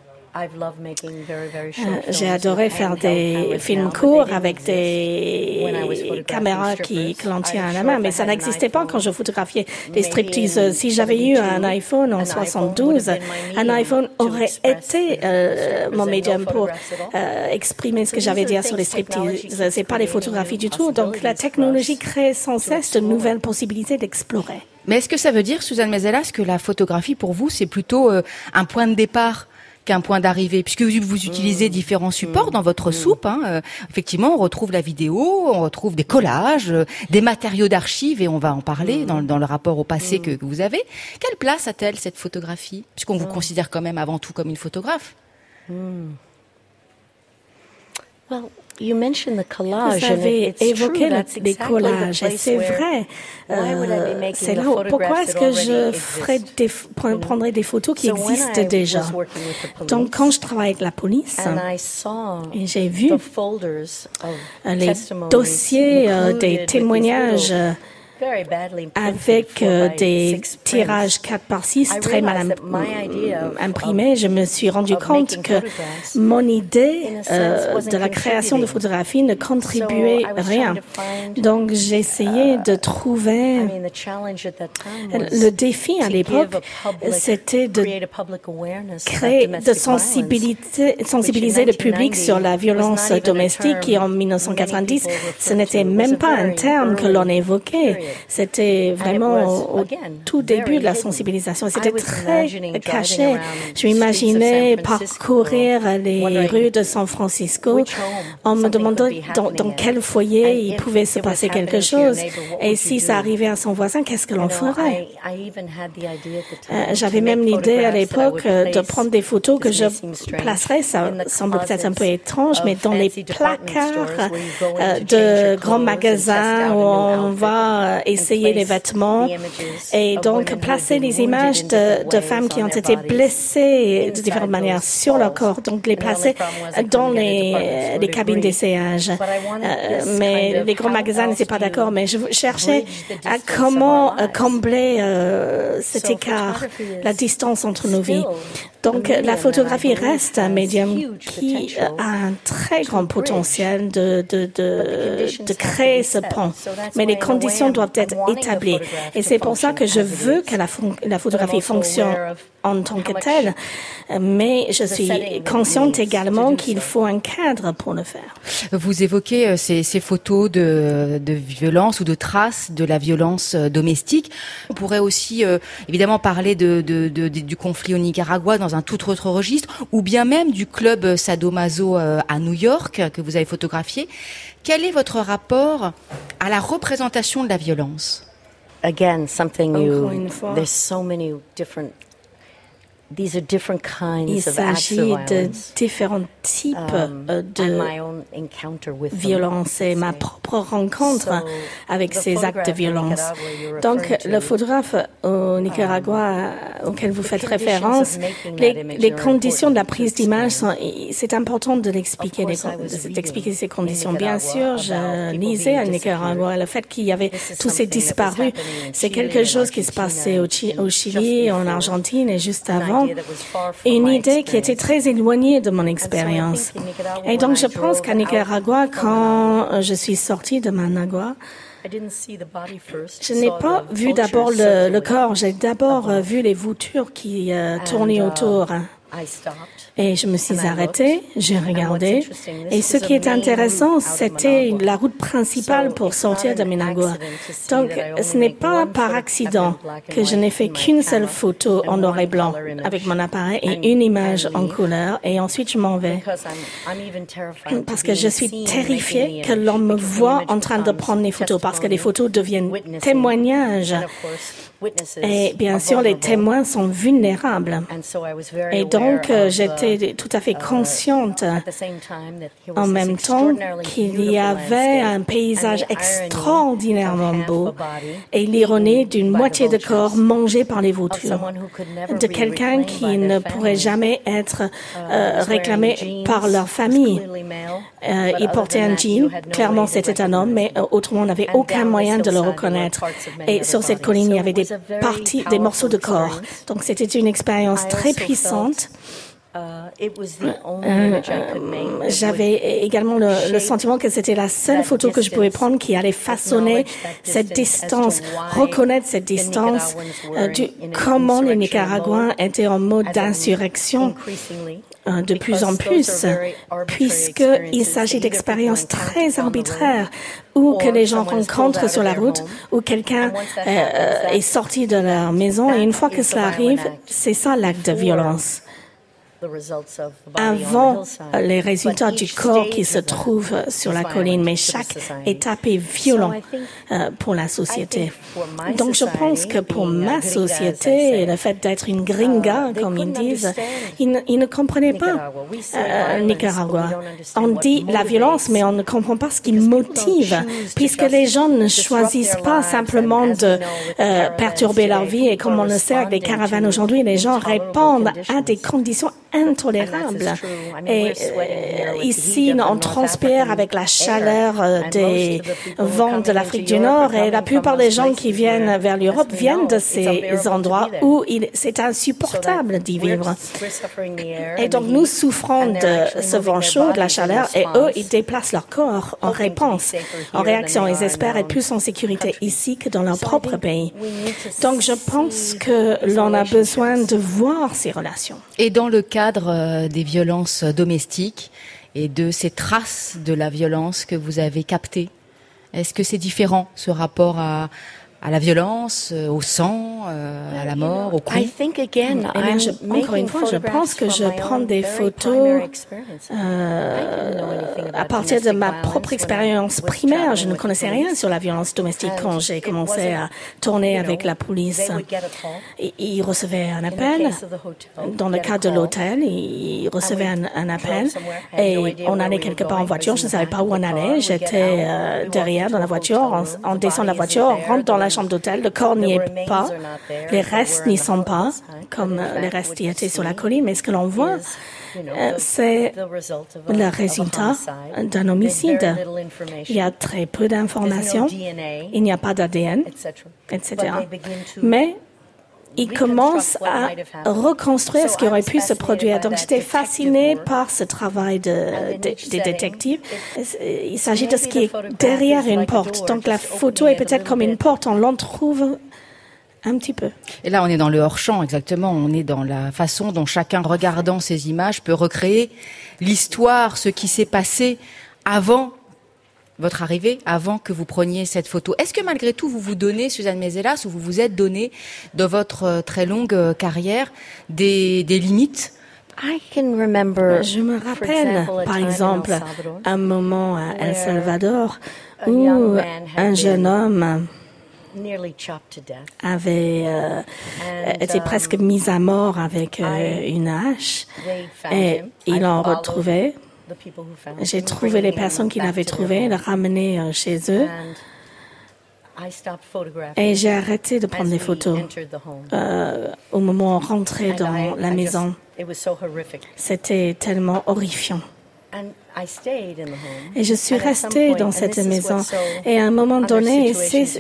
J'ai adoré faire des films courts avec des caméras que l'on tient à la main, mais ça n'existait pas quand je photographiais des stripteaseuses. Si j'avais eu un iPhone en 72, un iPhone aurait été mon médium pour exprimer ce que j'avais à dire sur les stripteaseuses. C'est pas les photographies du tout. Donc la technologie crée sans cesse de nouvelles possibilités d'explorer. Mais est-ce que ça veut dire, Suzanne Mezelas, que la photographie pour vous c'est plutôt un point de départ qu'un point d'arrivée, puisque vous utilisez différents supports dans votre soupe. Effectivement, on retrouve la vidéo, on retrouve des collages, des matériaux d'archives, et on va en parler dans le rapport au passé que vous avez. Quelle place a-t-elle cette photographie, puisqu'on vous considère quand même avant tout comme une photographe? Vous avez évoqué les collages, et c'est vrai. C'est là pourquoi est-ce que je prendrais des photos qui existent déjà. Donc, quand je travaille avec la police, et j'ai vu les dossiers des témoignages avec des tirages 4x6 très mal imprimés, je me suis rendu compte que mon idée de la création de photographie ne contribuait rien. Donc, j'ai essayé de trouver... Le défi à l'époque, c'était de créer, de sensibiliser le public sur la violence domestique qui, en 1990, ce n'était même pas un terme que l'on évoquait. C'était vraiment au tout début de la sensibilisation. C'était très caché. Je m'imaginais parcourir les rues de San Francisco en me demandant dans quel foyer il pouvait se passer quelque chose. Et si ça arrivait à son voisin, qu'est-ce que l'on ferait? J'avais même l'idée à l'époque de prendre des photos que je placerais, ça semble peut-être un peu étrange, mais dans les placards de grands magasins où on va essayer les vêtements et donc placer les images de femmes qui ont été blessées de différentes manières sur leur corps, donc les placer dans les cabines d'essayage. Mais les grands magasins n'étaient pas d'accord, mais je cherchais à comment combler cet écart, la distance entre nos vies. Donc, la photographie reste un médium qui a un très grand potentiel de créer ce pont. Mais les conditions doivent être établies. Et c'est pour ça que je veux que la photographie fonctionne en tant que telle. Mais je suis consciente également qu'il faut un cadre pour le faire. Vous évoquez ces photos de violence ou de traces de la violence domestique. On pourrait aussi évidemment parler du conflit au Nicaragua dans un tout autre registre, ou bien même du club Sadomaso à New York que vous avez photographié. Quel est votre rapport à la représentation de la violence? Again, something there's so many different Il s'agit de différents types de violence et ma propre rencontre avec ces actes de violence. Donc, le photographe au Nicaragua auquel vous faites référence, les conditions de la prise d'image, c'est important de l'expliquer, d'expliquer ces conditions. Bien sûr, je lisais au Nicaragua le fait qu'il y avait tous ces disparus. C'est quelque chose qui se passait au Chili, en Argentine et juste avant. Une idée qui était très éloignée de mon expérience. Et donc, je pense qu'à Nicaragua, quand je suis sortie de Managua, je n'ai pas vu d'abord le corps, j'ai d'abord vu les voitures qui tournaient autour. Et je me suis arrêtée, j'ai regardé. Et ce qui est intéressant, c'était la route principale pour sortir de Managua. Donc, ce n'est pas par accident que je n'ai fait qu'une seule photo en noir et blanc avec mon appareil et une image en couleur. Et ensuite, je m'en vais. Parce que je suis terrifiée que l'on me voit en train de prendre les photos, parce que les photos deviennent témoignages. Et bien sûr, les témoins sont vulnérables. Et donc, j'étais tout à fait consciente en même temps qu'il y avait un paysage extraordinairement beau et l'ironie d'une moitié de corps mangé par les vautours, de quelqu'un qui ne pourrait jamais être réclamé par leur famille. Il portait un jean, clairement c'était un homme, mais autrement on n'avait aucun moyen de le reconnaître. Et sur cette colline, il y avait des morceaux de corps. Donc c'était une expérience très puissante. J'avais également le sentiment que c'était la seule photo que je pouvais prendre qui allait façonner cette distance, reconnaître cette distance, comment les Nicaraguayens étaient en mode d'insurrection de plus en plus, puisqu'il s'agit d'expériences très arbitraires ou que les gens rencontrent sur la route, ou quelqu'un est sorti de leur maison, et une fois que cela arrive, c'est ça l'acte de violence. Avant les résultats du corps qui se trouve sur la colline, mais chaque étape est violente pour la société. Donc je pense que pour ma société, le fait d'être une gringa, comme ils disent, ils ne comprenaient pas Nicaragua. On dit la violence, mais on ne comprend pas ce qui motive, puisque les gens ne choisissent pas simplement de perturber leur vie, et comme on le sait avec les caravanes aujourd'hui, les gens répondent à des conditions intolérables. Et ici, on transpire avec la chaleur des vents de l'Afrique du Nord, et la plupart des gens qui viennent vers l'Europe viennent de ces endroits où c'est insupportable d'y vivre. Et donc, nous souffrons de ce vent chaud, de la chaleur, et eux, ils déplacent leur corps en réponse, en réaction. Ils espèrent être plus en sécurité ici que dans leur propre pays. Donc, je pense que l'on a besoin de voir ces relations. Et dans le cadre des violences domestiques et de ces traces de la violence que vous avez captées, est-ce que c'est différent, ce rapport à la violence, au sang, à la mort, au coup? Encore une fois, je pense que je prends des photos à partir de ma propre expérience primaire. Je ne connaissais rien sur la violence domestique quand j'ai commencé à tourner avec la police. Ils recevaient un appel. Dans le cas de l'hôtel, ils recevaient un appel et on allait quelque part en voiture. Je ne savais pas où on allait. J'étais derrière dans la voiture. On descend de la voiture, on rentre dans la chambre d'hôtel, le corps n'y est pas, les restes n'y sont pas, comme les restes qui étaient sur la colline, mais ce que l'on voit, c'est le résultat d'un homicide. Il y a très peu d'informations, il n'y a pas d'ADN, etc. Mais ils commencent à reconstruire ce qui aurait pu se produire. Donc, j'étais fascinée par ce travail des détectives. Il s'agit de ce qui est derrière une porte. Donc, la photo est peut-être comme une porte. On l'en trouve un petit peu. Et là, on est dans le hors-champ, exactement. On est dans la façon dont chacun, regardant ces images, peut recréer l'histoire, ce qui s'est passé avant votre arrivée, avant que vous preniez cette photo. Est-ce que malgré tout, vous vous donnez, Suzanne Mezelas, ou vous vous êtes donné, de votre très longue carrière, des limites? Je me rappelle, par exemple, un moment à El Salvador où un jeune homme avait été presque mis à mort avec une hache. Et ils l'ont retrouvé. J'ai trouvé les personnes qui l'avaient trouvé, les ramené chez eux. Et j'ai arrêté de prendre des photos au moment où on rentrait dans la maison. C'était tellement horrifiant. Et je suis restée dans cette maison. Et à un moment donné,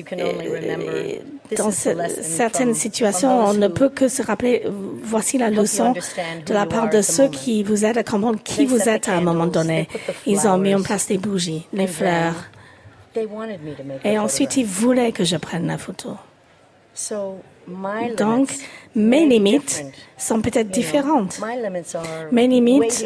dans certaines situations, on ne peut que se rappeler, voici la leçon de la part de ceux qui vous aident à comprendre qui vous êtes à un moment donné. Ils ont mis en place des bougies, les fleurs. Et ensuite, ils voulaient que je prenne la photo. Donc, mes limites sont peut-être différentes. Mes limites,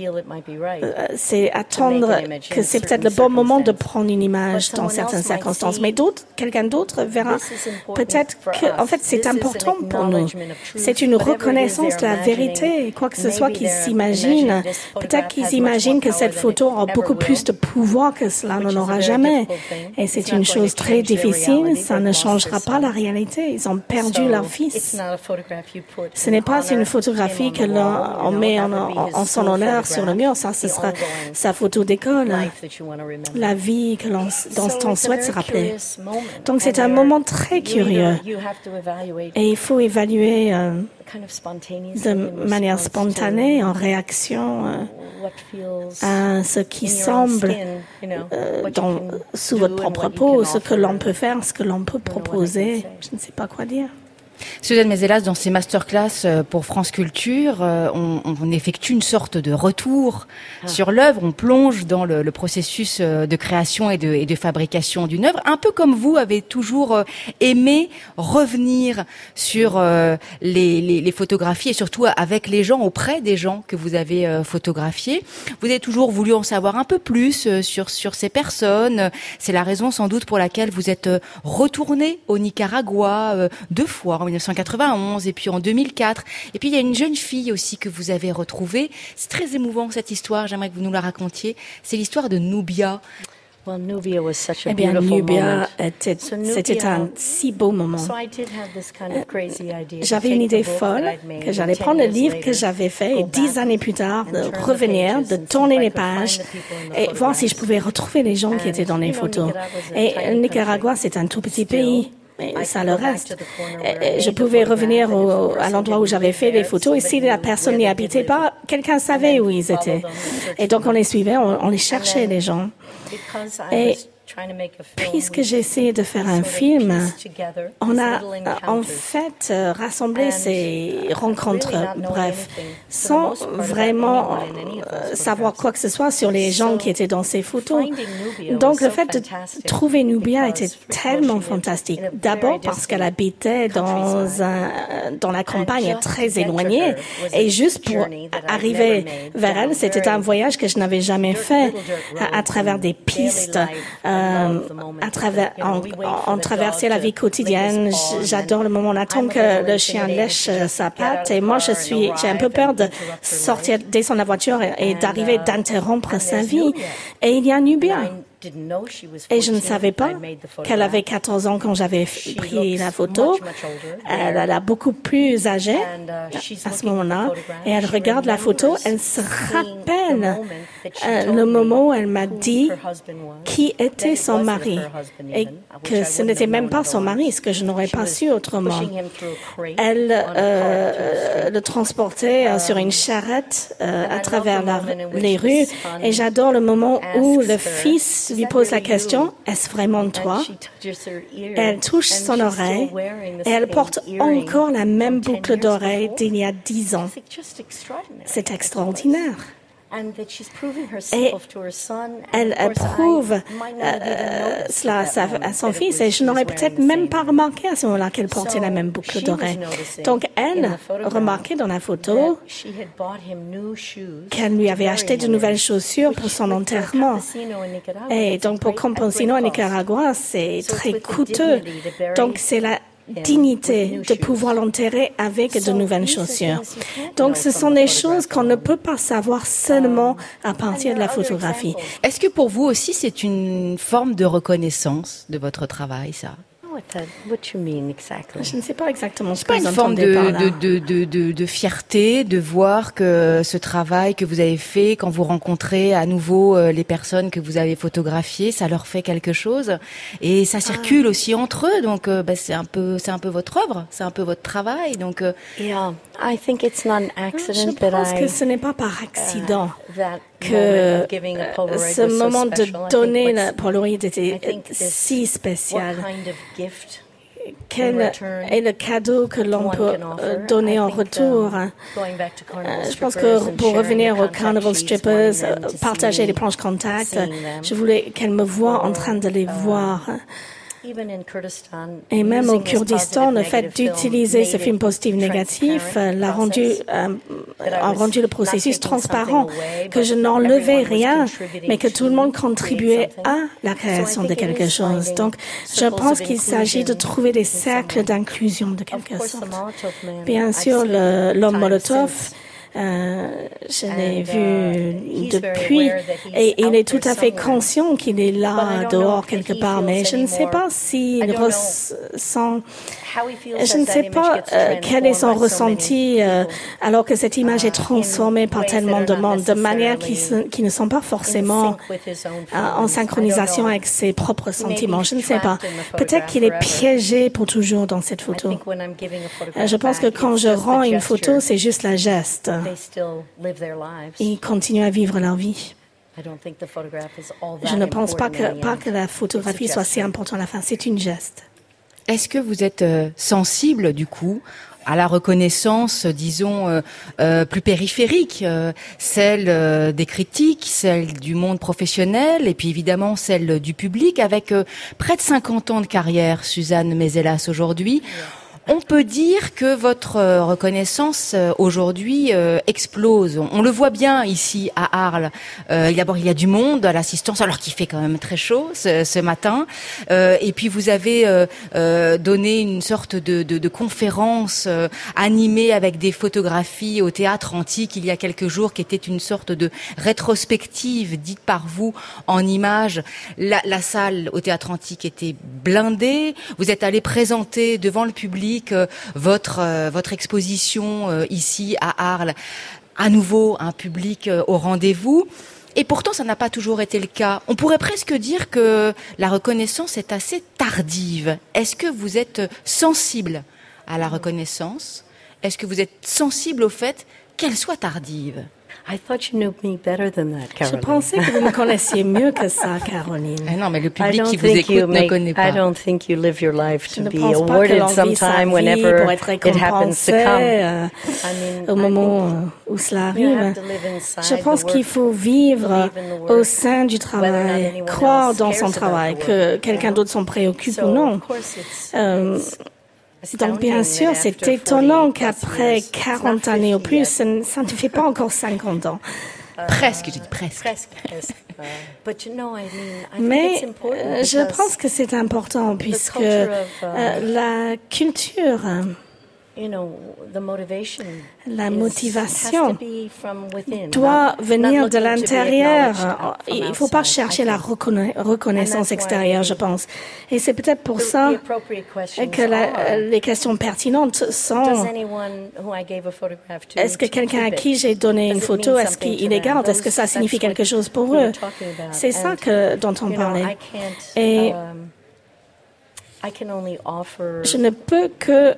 c'est attendre que c'est peut-être le bon moment de prendre une image dans certaines circonstances. Mais quelqu'un d'autre verra peut-être que, en fait, c'est important pour nous. C'est une reconnaissance de la vérité. Quoi que ce soit qu'ils s'imaginent, peut-être qu'ils imaginent que cette photo aura beaucoup plus de pouvoir que cela n'en aura jamais. Et c'est une chose très difficile. Ça ne changera pas la réalité. Ils ont perdu leur fils. Ce n'est pas une photographie que l'on met en son honneur sur le mur. Ça, ce sera sa photo d'école, la vie dont on souhaite se rappeler. Donc, c'est un moment très curieux. Et il faut évaluer de manière spontanée, en réaction à ce qui semble sous votre propre peau, ce que l'on peut faire, ce que l'on peut proposer. Je ne sais pas quoi dire. Suzanne Mezelas, dans ses masterclass pour France Culture, on effectue une sorte de retour sur l'œuvre. On plonge dans le processus de création et de fabrication d'une œuvre. Un peu comme vous avez toujours aimé revenir sur les photographies et surtout avec les gens, auprès des gens que vous avez photographiés. Vous avez toujours voulu en savoir un peu plus sur ces personnes. C'est la raison sans doute pour laquelle vous êtes retourné au Nicaragua 2 fois, en 1991 et puis en 2004. Et puis il y a une jeune fille aussi que vous avez retrouvée. C'est très émouvant cette histoire, j'aimerais que vous nous la racontiez. C'est l'histoire de Nubia. Eh bien, Nubia, c'était un si beau moment. J'avais une idée folle que j'allais prendre le livre que j'avais fait et 10 années plus tard, de revenir, de tourner les pages et voir si je pouvais retrouver les gens qui étaient dans les photos. Et le Nicaragua, c'est un tout petit pays. Mais ça le reste. Je pouvais revenir à l'endroit où j'avais fait les photos et si la personne n'y habitait pas, quelqu'un savait où ils étaient. Et donc on les suivait, on les cherchait, les gens. Et puisque j'ai essayé de faire un film, on a en fait rassemblé ces rencontres, bref, sans vraiment savoir quoi que ce soit sur les gens qui étaient dans ces photos. Donc le fait de trouver Nubia était tellement fantastique. D'abord parce qu'elle habitait dans la campagne très éloignée et juste pour arriver vers elle, c'était un voyage que je n'avais jamais fait à travers des pistes. On traversait la vie quotidienne. J'adore le moment où on attend que le chien lèche sa patte. Et moi, j'ai un peu peur de sortir, descendre de la voiture et d'arriver, d'interrompre sa vie. Et il y a Nubia. Et je ne savais pas qu'elle avait 14 ans quand j'avais pris la photo. Elle a beaucoup plus âgée à ce moment-là. Et elle regarde la photo, elle se rappelle le moment où elle m'a dit qui était son mari. Et que ce n'était même pas son mari, ce que je n'aurais pas su autrement. Elle le transportait sur une charrette à travers les rues. Et j'adore le moment où le fils lui pose la question, est-ce vraiment toi? Elle touche son oreille et elle porte encore la même boucle d'oreille d'il y a 10 ans. C'est extraordinaire. Et elle prouve cela à son fils et je n'aurais peut-être même pas remarqué à ce moment-là qu'elle portait la même boucle d'oreille. Donc elle remarquait dans la photo qu'elle lui avait acheté de nouvelles chaussures pour son enterrement. Et donc pour Campesino au Nicaragua, c'est très coûteux. Donc c'est la dignité de pouvoir l'enterrer avec de nouvelles chaussures. Donc, ce sont des choses qu'on ne peut pas savoir seulement à partir de la photographie. Est-ce que pour vous aussi, c'est une forme de reconnaissance de votre travail, ça? what you mean exactly. Je ne sais pas exactement ce que vous entendez par là. De fierté de voir que ce travail que vous avez fait, quand vous rencontrez à nouveau les personnes que vous avez photographiées, ça leur fait quelque chose et ça circule aussi entre eux. Donc c'est un peu votre œuvre, c'est un peu votre travail. Donc yeah, I think it's not an accident. Je pense que ce n'est pas par accident que ce moment de donner la Polaroid était si spécial. Quel est le cadeau que l'on peut donner en retour? Je pense que pour revenir aux Carnival Strippers, partager les planches contact, je voulais qu'elles me voient en train de les voir. Et même au Kurdistan, le fait d'utiliser ce film positif-négatif a rendu le processus transparent, que je n'enlevais rien, mais que tout le monde contribuait à la création de quelque chose. Donc, je pense qu'il s'agit de trouver des cercles d'inclusion de quelque sorte. Bien sûr, l'homme Molotov, je l'ai vu depuis et il est tout à fait conscient qu'il est là dehors quelque part, mais je ne sais pas s'il ressent, je ne sais pas quel est son ressenti alors que cette image est transformée par tellement de monde, de manière qui ne sont pas forcément en synchronisation avec ses propres sentiments. Je ne sais pas. Peut-être qu'il est piégé pour toujours dans cette photo. Je pense que quand je rends une photo, c'est juste la geste. Ils continuent à vivre leur vie. Je ne pense pas que la photographie soit si importante à la fin. C'est une geste. Est-ce que vous êtes sensible, du coup, à la reconnaissance, disons, plus périphérique, celle des critiques, celle du monde professionnel et puis évidemment celle du public, avec près de 50 ans de carrière, Suzanne Mezelas, aujourd'hui? On peut dire que votre reconnaissance aujourd'hui explose. On le voit bien ici à Arles. D'abord, il y a du monde à l'assistance, alors qu'il fait quand même très chaud ce matin. Et puis vous avez donné une sorte de conférence animée avec des photographies au Théâtre Antique il y a quelques jours, qui était une sorte de rétrospective dite par vous en images. La salle au Théâtre Antique était blindée. Vous êtes allé présenter devant le public votre exposition ici à Arles, à nouveau un public au rendez-vous. Et pourtant, ça n'a pas toujours été le cas. On pourrait presque dire que la reconnaissance est assez tardive. Est-ce que vous êtes sensible à la reconnaissance? Est-ce que vous êtes sensible au fait qu'elle soit tardive? I thought you knew me better than that, Caroline. Je pensais que vous me connaissiez mieux que ça, Caroline. Non, mais le public qui vous écoute ne connaît pas. I don't think you live your life to be awarded sometime whenever it happens to come. Au moment où cela arrive. Je pense qu'il faut vivre au sein du travail, croire dans son travail, que quelqu'un d'autre s'en préoccupe ou non. Donc, bien sûr, c'est étonnant qu'après 40 années ou plus, ça ne fait pas encore 50 ans. Presque, j'ai dit presque. Mais je pense que c'est important puisque la culture, la motivation doit venir de l'intérieur. Il ne faut pas chercher la reconnaissance extérieure, je pense. Et c'est peut-être pour ça que les questions pertinentes sont: est-ce que quelqu'un à qui j'ai donné une photo, est-ce qu'il les garde? Est-ce que ça signifie quelque chose pour eux? C'est ça dont on parlait. Et je ne peux que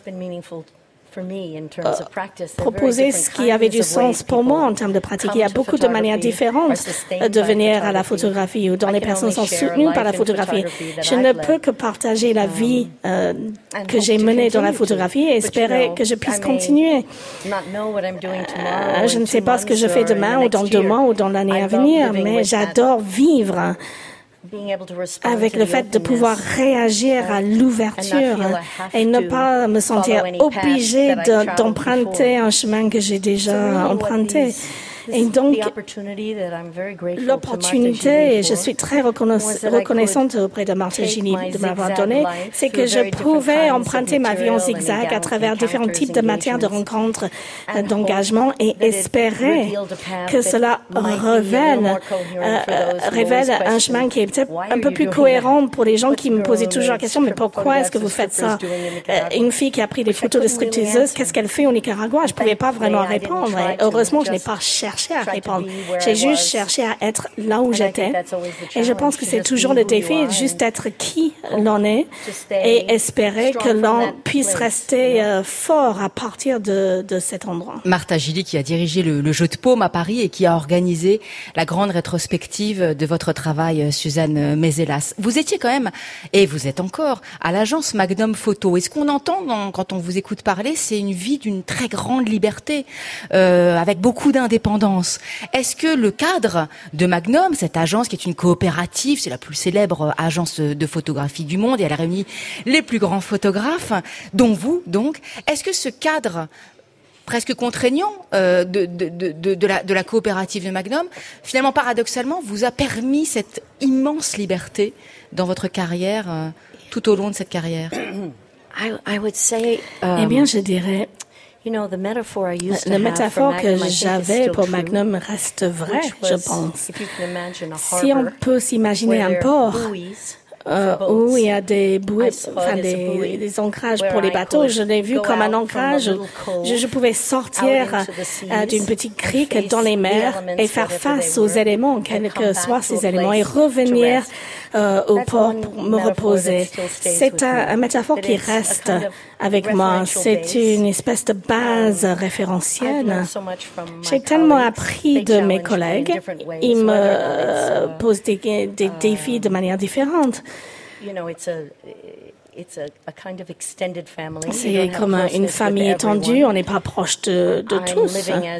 proposer ce qui avait du sens pour moi en termes de pratique. Il y a beaucoup de manières différentes de venir à la photographie ou dont les personnes sont soutenues par la photographie. Je ne peux que partager la vie que j'ai menée dans la photographie et espérer que je puisse continuer. Je ne sais pas ce que je fais demain ou dans 2 mois ou dans l'année à venir, mais j'adore vivre avec le fait de pouvoir réagir à l'ouverture et ne pas me sentir obligée d'emprunter un chemin que j'ai déjà emprunté. Et donc, l'opportunité, et je suis très reconnaissante auprès de Martha Gili de m'avoir donné, c'est que je pouvais emprunter ma vie en zigzag à travers différents types de matières de rencontres, d'engagement, et espérer que cela révèle un chemin qui est peut-être un peu plus cohérent pour les gens qui me posaient toujours la question, mais pourquoi est-ce que vous faites ça? Une fille qui a pris des photos de stripteaseuses, qu'est-ce qu'elle fait au Nicaragua? Je pouvais pas vraiment répondre. Et heureusement, je n'ai pas cherché à répondre. J'ai juste cherché à être là où j'étais. Et je pense que c'est toujours le défi, juste être qui l'on est et espérer que l'on puisse rester fort à partir de cet endroit. Martha Gili, qui a dirigé le Jeu de Paume à Paris et qui a organisé la grande rétrospective de votre travail, Suzanne Mezelas. Vous étiez quand même, et vous êtes encore, à l'agence Magnum Photo. Et ce qu'on entend quand on vous écoute parler, c'est une vie d'une très grande liberté, avec beaucoup d'indépendance. Est-ce que le cadre de Magnum, cette agence qui est une coopérative, c'est la plus célèbre agence de photographie du monde et elle a réuni les plus grands photographes, dont vous donc, est-ce que ce cadre presque contraignant de la coopérative de Magnum, finalement paradoxalement, vous a permis cette immense liberté dans votre carrière, tout au long de cette carrière? I would say, eh bien, je dirais, la métaphore que j'avais pour Magnum reste vraie, je pense. Si on peut s'imaginer un port où il y a des bouées, des ancrages pour les bateaux. Je l'ai vu comme un ancrage. Je pouvais sortir d'une petite crique dans les mers et faire face aux éléments, quels que soient ces éléments, et revenir au port pour me reposer. C'est un métaphore qui reste avec moi. C'est une espèce de base référentielle. J'ai tellement appris de mes collègues. Ils me posent des défis de manière différente. C'est comme une famille étendue, on n'est pas proche de tous.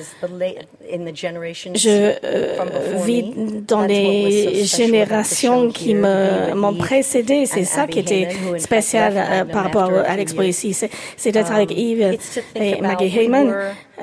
Je vis dans les générations qui m'ont précédé. C'est ça qui était spécial par rapport à l'expo ici. C'est d'être avec Yves et Maggie Heyman.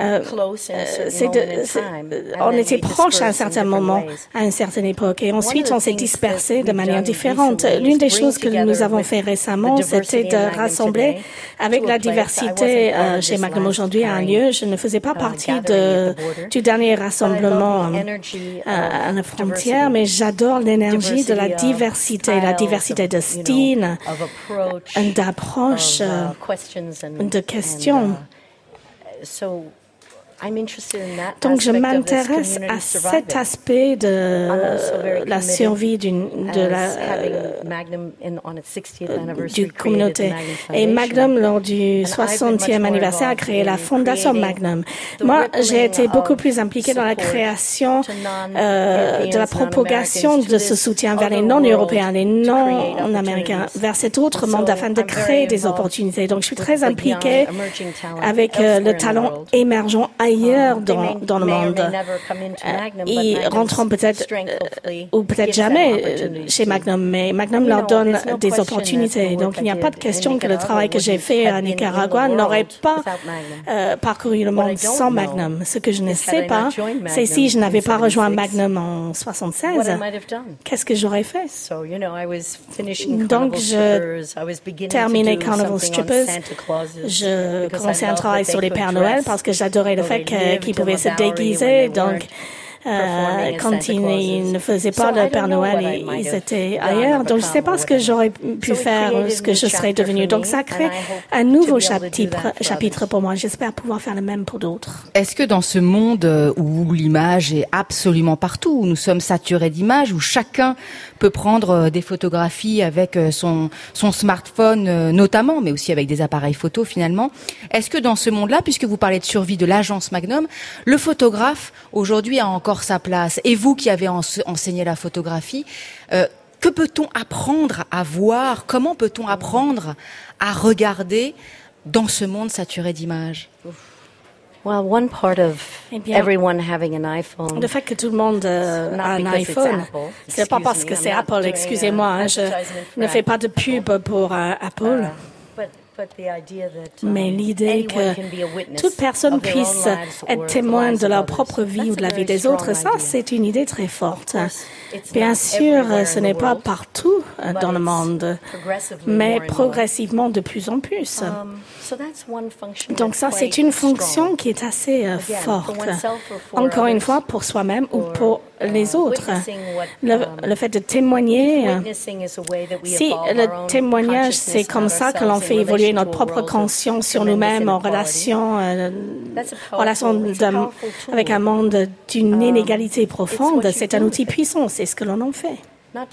On était proches à un certain moment, à une certaine époque, et ensuite on s'est dispersés de manière différente. L'une des choses que nous avons fait récemment, c'était de rassembler avec la diversité chez Magnum aujourd'hui à un lieu. Je ne faisais pas partie du dernier rassemblement à la frontière, mais j'adore l'énergie de la diversité de style, d'approche, de questions. Donc, je m'intéresse à cet aspect de la survie de la communauté. Et Magnum, lors du 60e anniversaire, a créé la Fondation Magnum. Moi, j'ai été beaucoup plus impliquée dans la création de la propagation de ce soutien vers les non-européens, les non-américains, vers cet autre monde afin de créer des opportunités. Donc, je suis très impliquée avec le talent émergent ailleurs dans le monde. Ils rentreront peut-être ou peut-être jamais chez Magnum, mais Magnum leur donne des opportunités. Donc, il n'y a pas de question que le travail que j'ai fait à Nicaragua n'aurait pas parcouru le monde sans Magnum. Ce que je ne sais pas, c'est si je n'avais pas rejoint Magnum en 76, qu'est-ce que j'aurais fait? Donc, je terminais Carnival Strippers. Je commençais un travail sur les Pères Noël parce que j'adorais le fait qu'ils pouvaient se déguiser. Donc, quand ils ne faisaient pas le Père Noël, ils étaient ailleurs. Donc, je ne sais pas ce que j'aurais pu faire, ce que je serais devenue. Donc, ça crée un nouveau chapitre pour moi. J'espère pouvoir faire le même pour d'autres. Est-ce que dans ce monde où l'image est absolument partout, où nous sommes saturés d'images, où chacun peut prendre des photographies avec son smartphone notamment, mais aussi avec des appareils photo finalement, est-ce que dans ce monde-là, puisque vous parlez de survie de l'agence Magnum, le photographe aujourd'hui a encore sa place? Et vous qui avez enseigné la photographie, que peut-on apprendre à voir? Comment peut-on apprendre à regarder dans ce monde saturé d'images? Well, one part of everyone having an iPhone. Le fait que tout le monde a un iPhone, c'est pas parce que c'est Apple. Excusez-moi, je ne fais pas de pub pour Apple. Mais l'idée que toute personne puisse être témoin de leur propre vie ou de la vie des autres, ça, c'est une idée très forte. Bien sûr, ce n'est pas partout dans le monde, mais progressivement de plus en plus. Donc ça, c'est une fonction qui est assez forte. Encore une fois, pour soi-même ou pour les autres. Le fait de témoigner, si le témoignage, c'est comme ça que l'on fait évoluer notre propre conscience sur nous-mêmes en relation avec un monde d'une inégalité profonde, c'est un outil puissant, c'est ce que l'on en fait.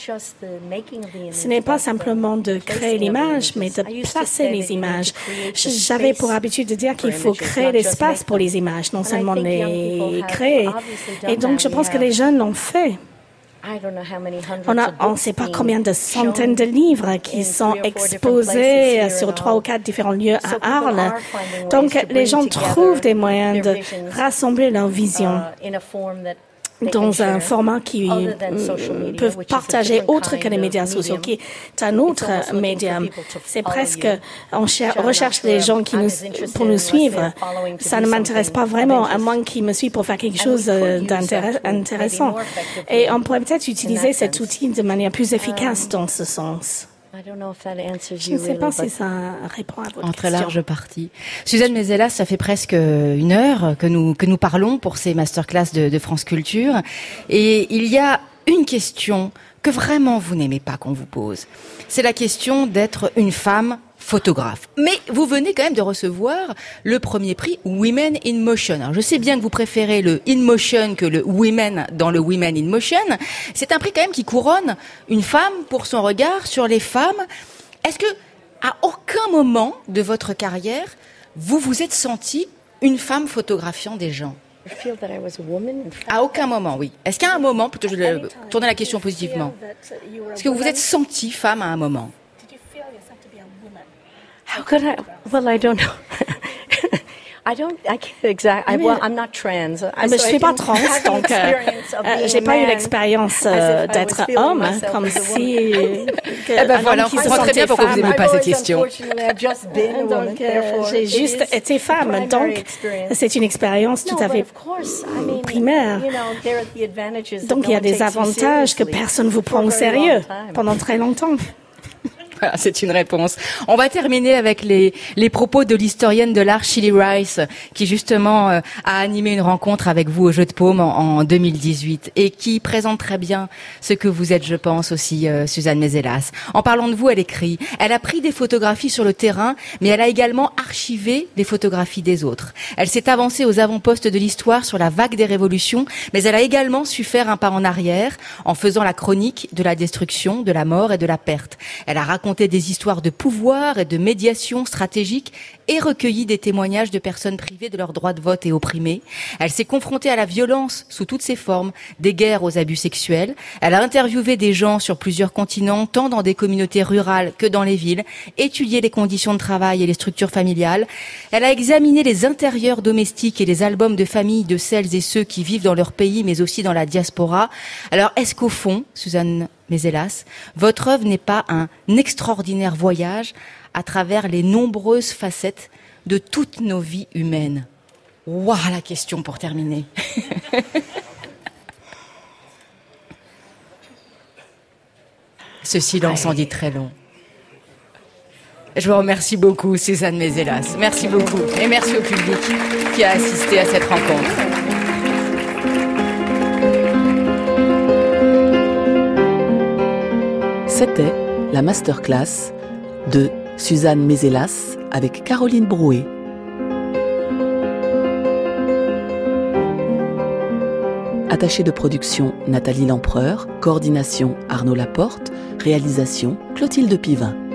Ce n'est pas simplement de créer l'image, mais de placer les images. J'avais pour habitude de dire qu'il faut créer l'espace pour les images, non seulement les créer. Et donc, je pense que les jeunes l'ont fait. On ne sait pas combien de centaines de livres qui sont exposés sur 3 ou 4 différents lieux à Arles. Donc, les gens trouvent des moyens de rassembler leur vision dans un format qu'ils peuvent partager autre que les médias sociaux, qui est un autre médium. C'est presque, on recherche les gens pour nous suivre. Ça ne m'intéresse pas vraiment, à moins qu'ils me suivent pour faire quelque chose d'intéressant. Et on pourrait peut-être utiliser cet outil de manière plus efficace dans ce sens. Je ne sais pas si ça répond à votre question. En très large partie. Suzanne Mezelas, ça fait presque 1 heure que nous parlons pour ces masterclass de France Culture. Et il y a une question que vraiment vous n'aimez pas qu'on vous pose. C'est la question d'être une femme photographe. Mais vous venez quand même de recevoir le premier prix Women in Motion. Alors, je sais bien que vous préférez le In Motion que le Women dans le Women in Motion. C'est un prix quand même qui couronne une femme pour son regard sur les femmes. Est-ce que, à aucun moment de votre carrière, vous vous êtes sentie une femme photographiant des gens? À aucun moment, oui. Est-ce qu'à un moment, plutôt je vais tourner la question positivement, est-ce que vous vous êtes sentie femme à un moment? How could I? Well, I don't know. I can't exactly. I'm not trans. Je suis pas trans, donc j'ai pas eu l'expérience d'être homme, comme si. Voilà, on comprend très bien pourquoi vous n'aimez pas cette question. Donc, j'ai juste été femme, donc c'est une expérience tout à fait primaire. Donc il y a des avantages que personne ne vous prend au sérieux pendant très longtemps. Voilà, c'est une réponse. On va terminer avec les propos de l'historienne de l'art Shirley Rice, qui justement a animé une rencontre avec vous au Jeu de Paume en 2018 et qui présente très bien ce que vous êtes, je pense, aussi, Suzanne Mezelas. En parlant de vous, elle écrit « Elle a pris des photographies sur le terrain, mais elle a également archivé les photographies des autres. Elle s'est avancée aux avant-postes de l'histoire sur la vague des révolutions, mais elle a également su faire un pas en arrière en faisant la chronique de la destruction, de la mort et de la perte. Elle a raconté des histoires de pouvoir et de médiation stratégique et recueilli des témoignages de personnes privées de leur droit de vote et opprimées. Elle s'est confrontée à la violence sous toutes ses formes, des guerres aux abus sexuels. Elle a interviewé des gens sur plusieurs continents, tant dans des communautés rurales que dans les villes, étudié les conditions de travail et les structures familiales. Elle a examiné les intérieurs domestiques et les albums de famille de celles et ceux qui vivent dans leur pays, mais aussi dans la diaspora. Alors, est-ce qu'au fond, Suzanne Mezelas, votre œuvre n'est pas un extraordinaire voyage à travers les nombreuses facettes de toutes nos vies humaines? Waouh, la question pour terminer. Ce silence en dit très long. Je vous remercie beaucoup, Suzanne Mezelas. Merci beaucoup. Et merci au public qui a assisté à cette rencontre. C'était la masterclass de Suzanne Mezelas avec Caroline Brouet. Attachée de production Nathalie Lempereur, coordination Arnaud Laporte, réalisation Clotilde Pivin.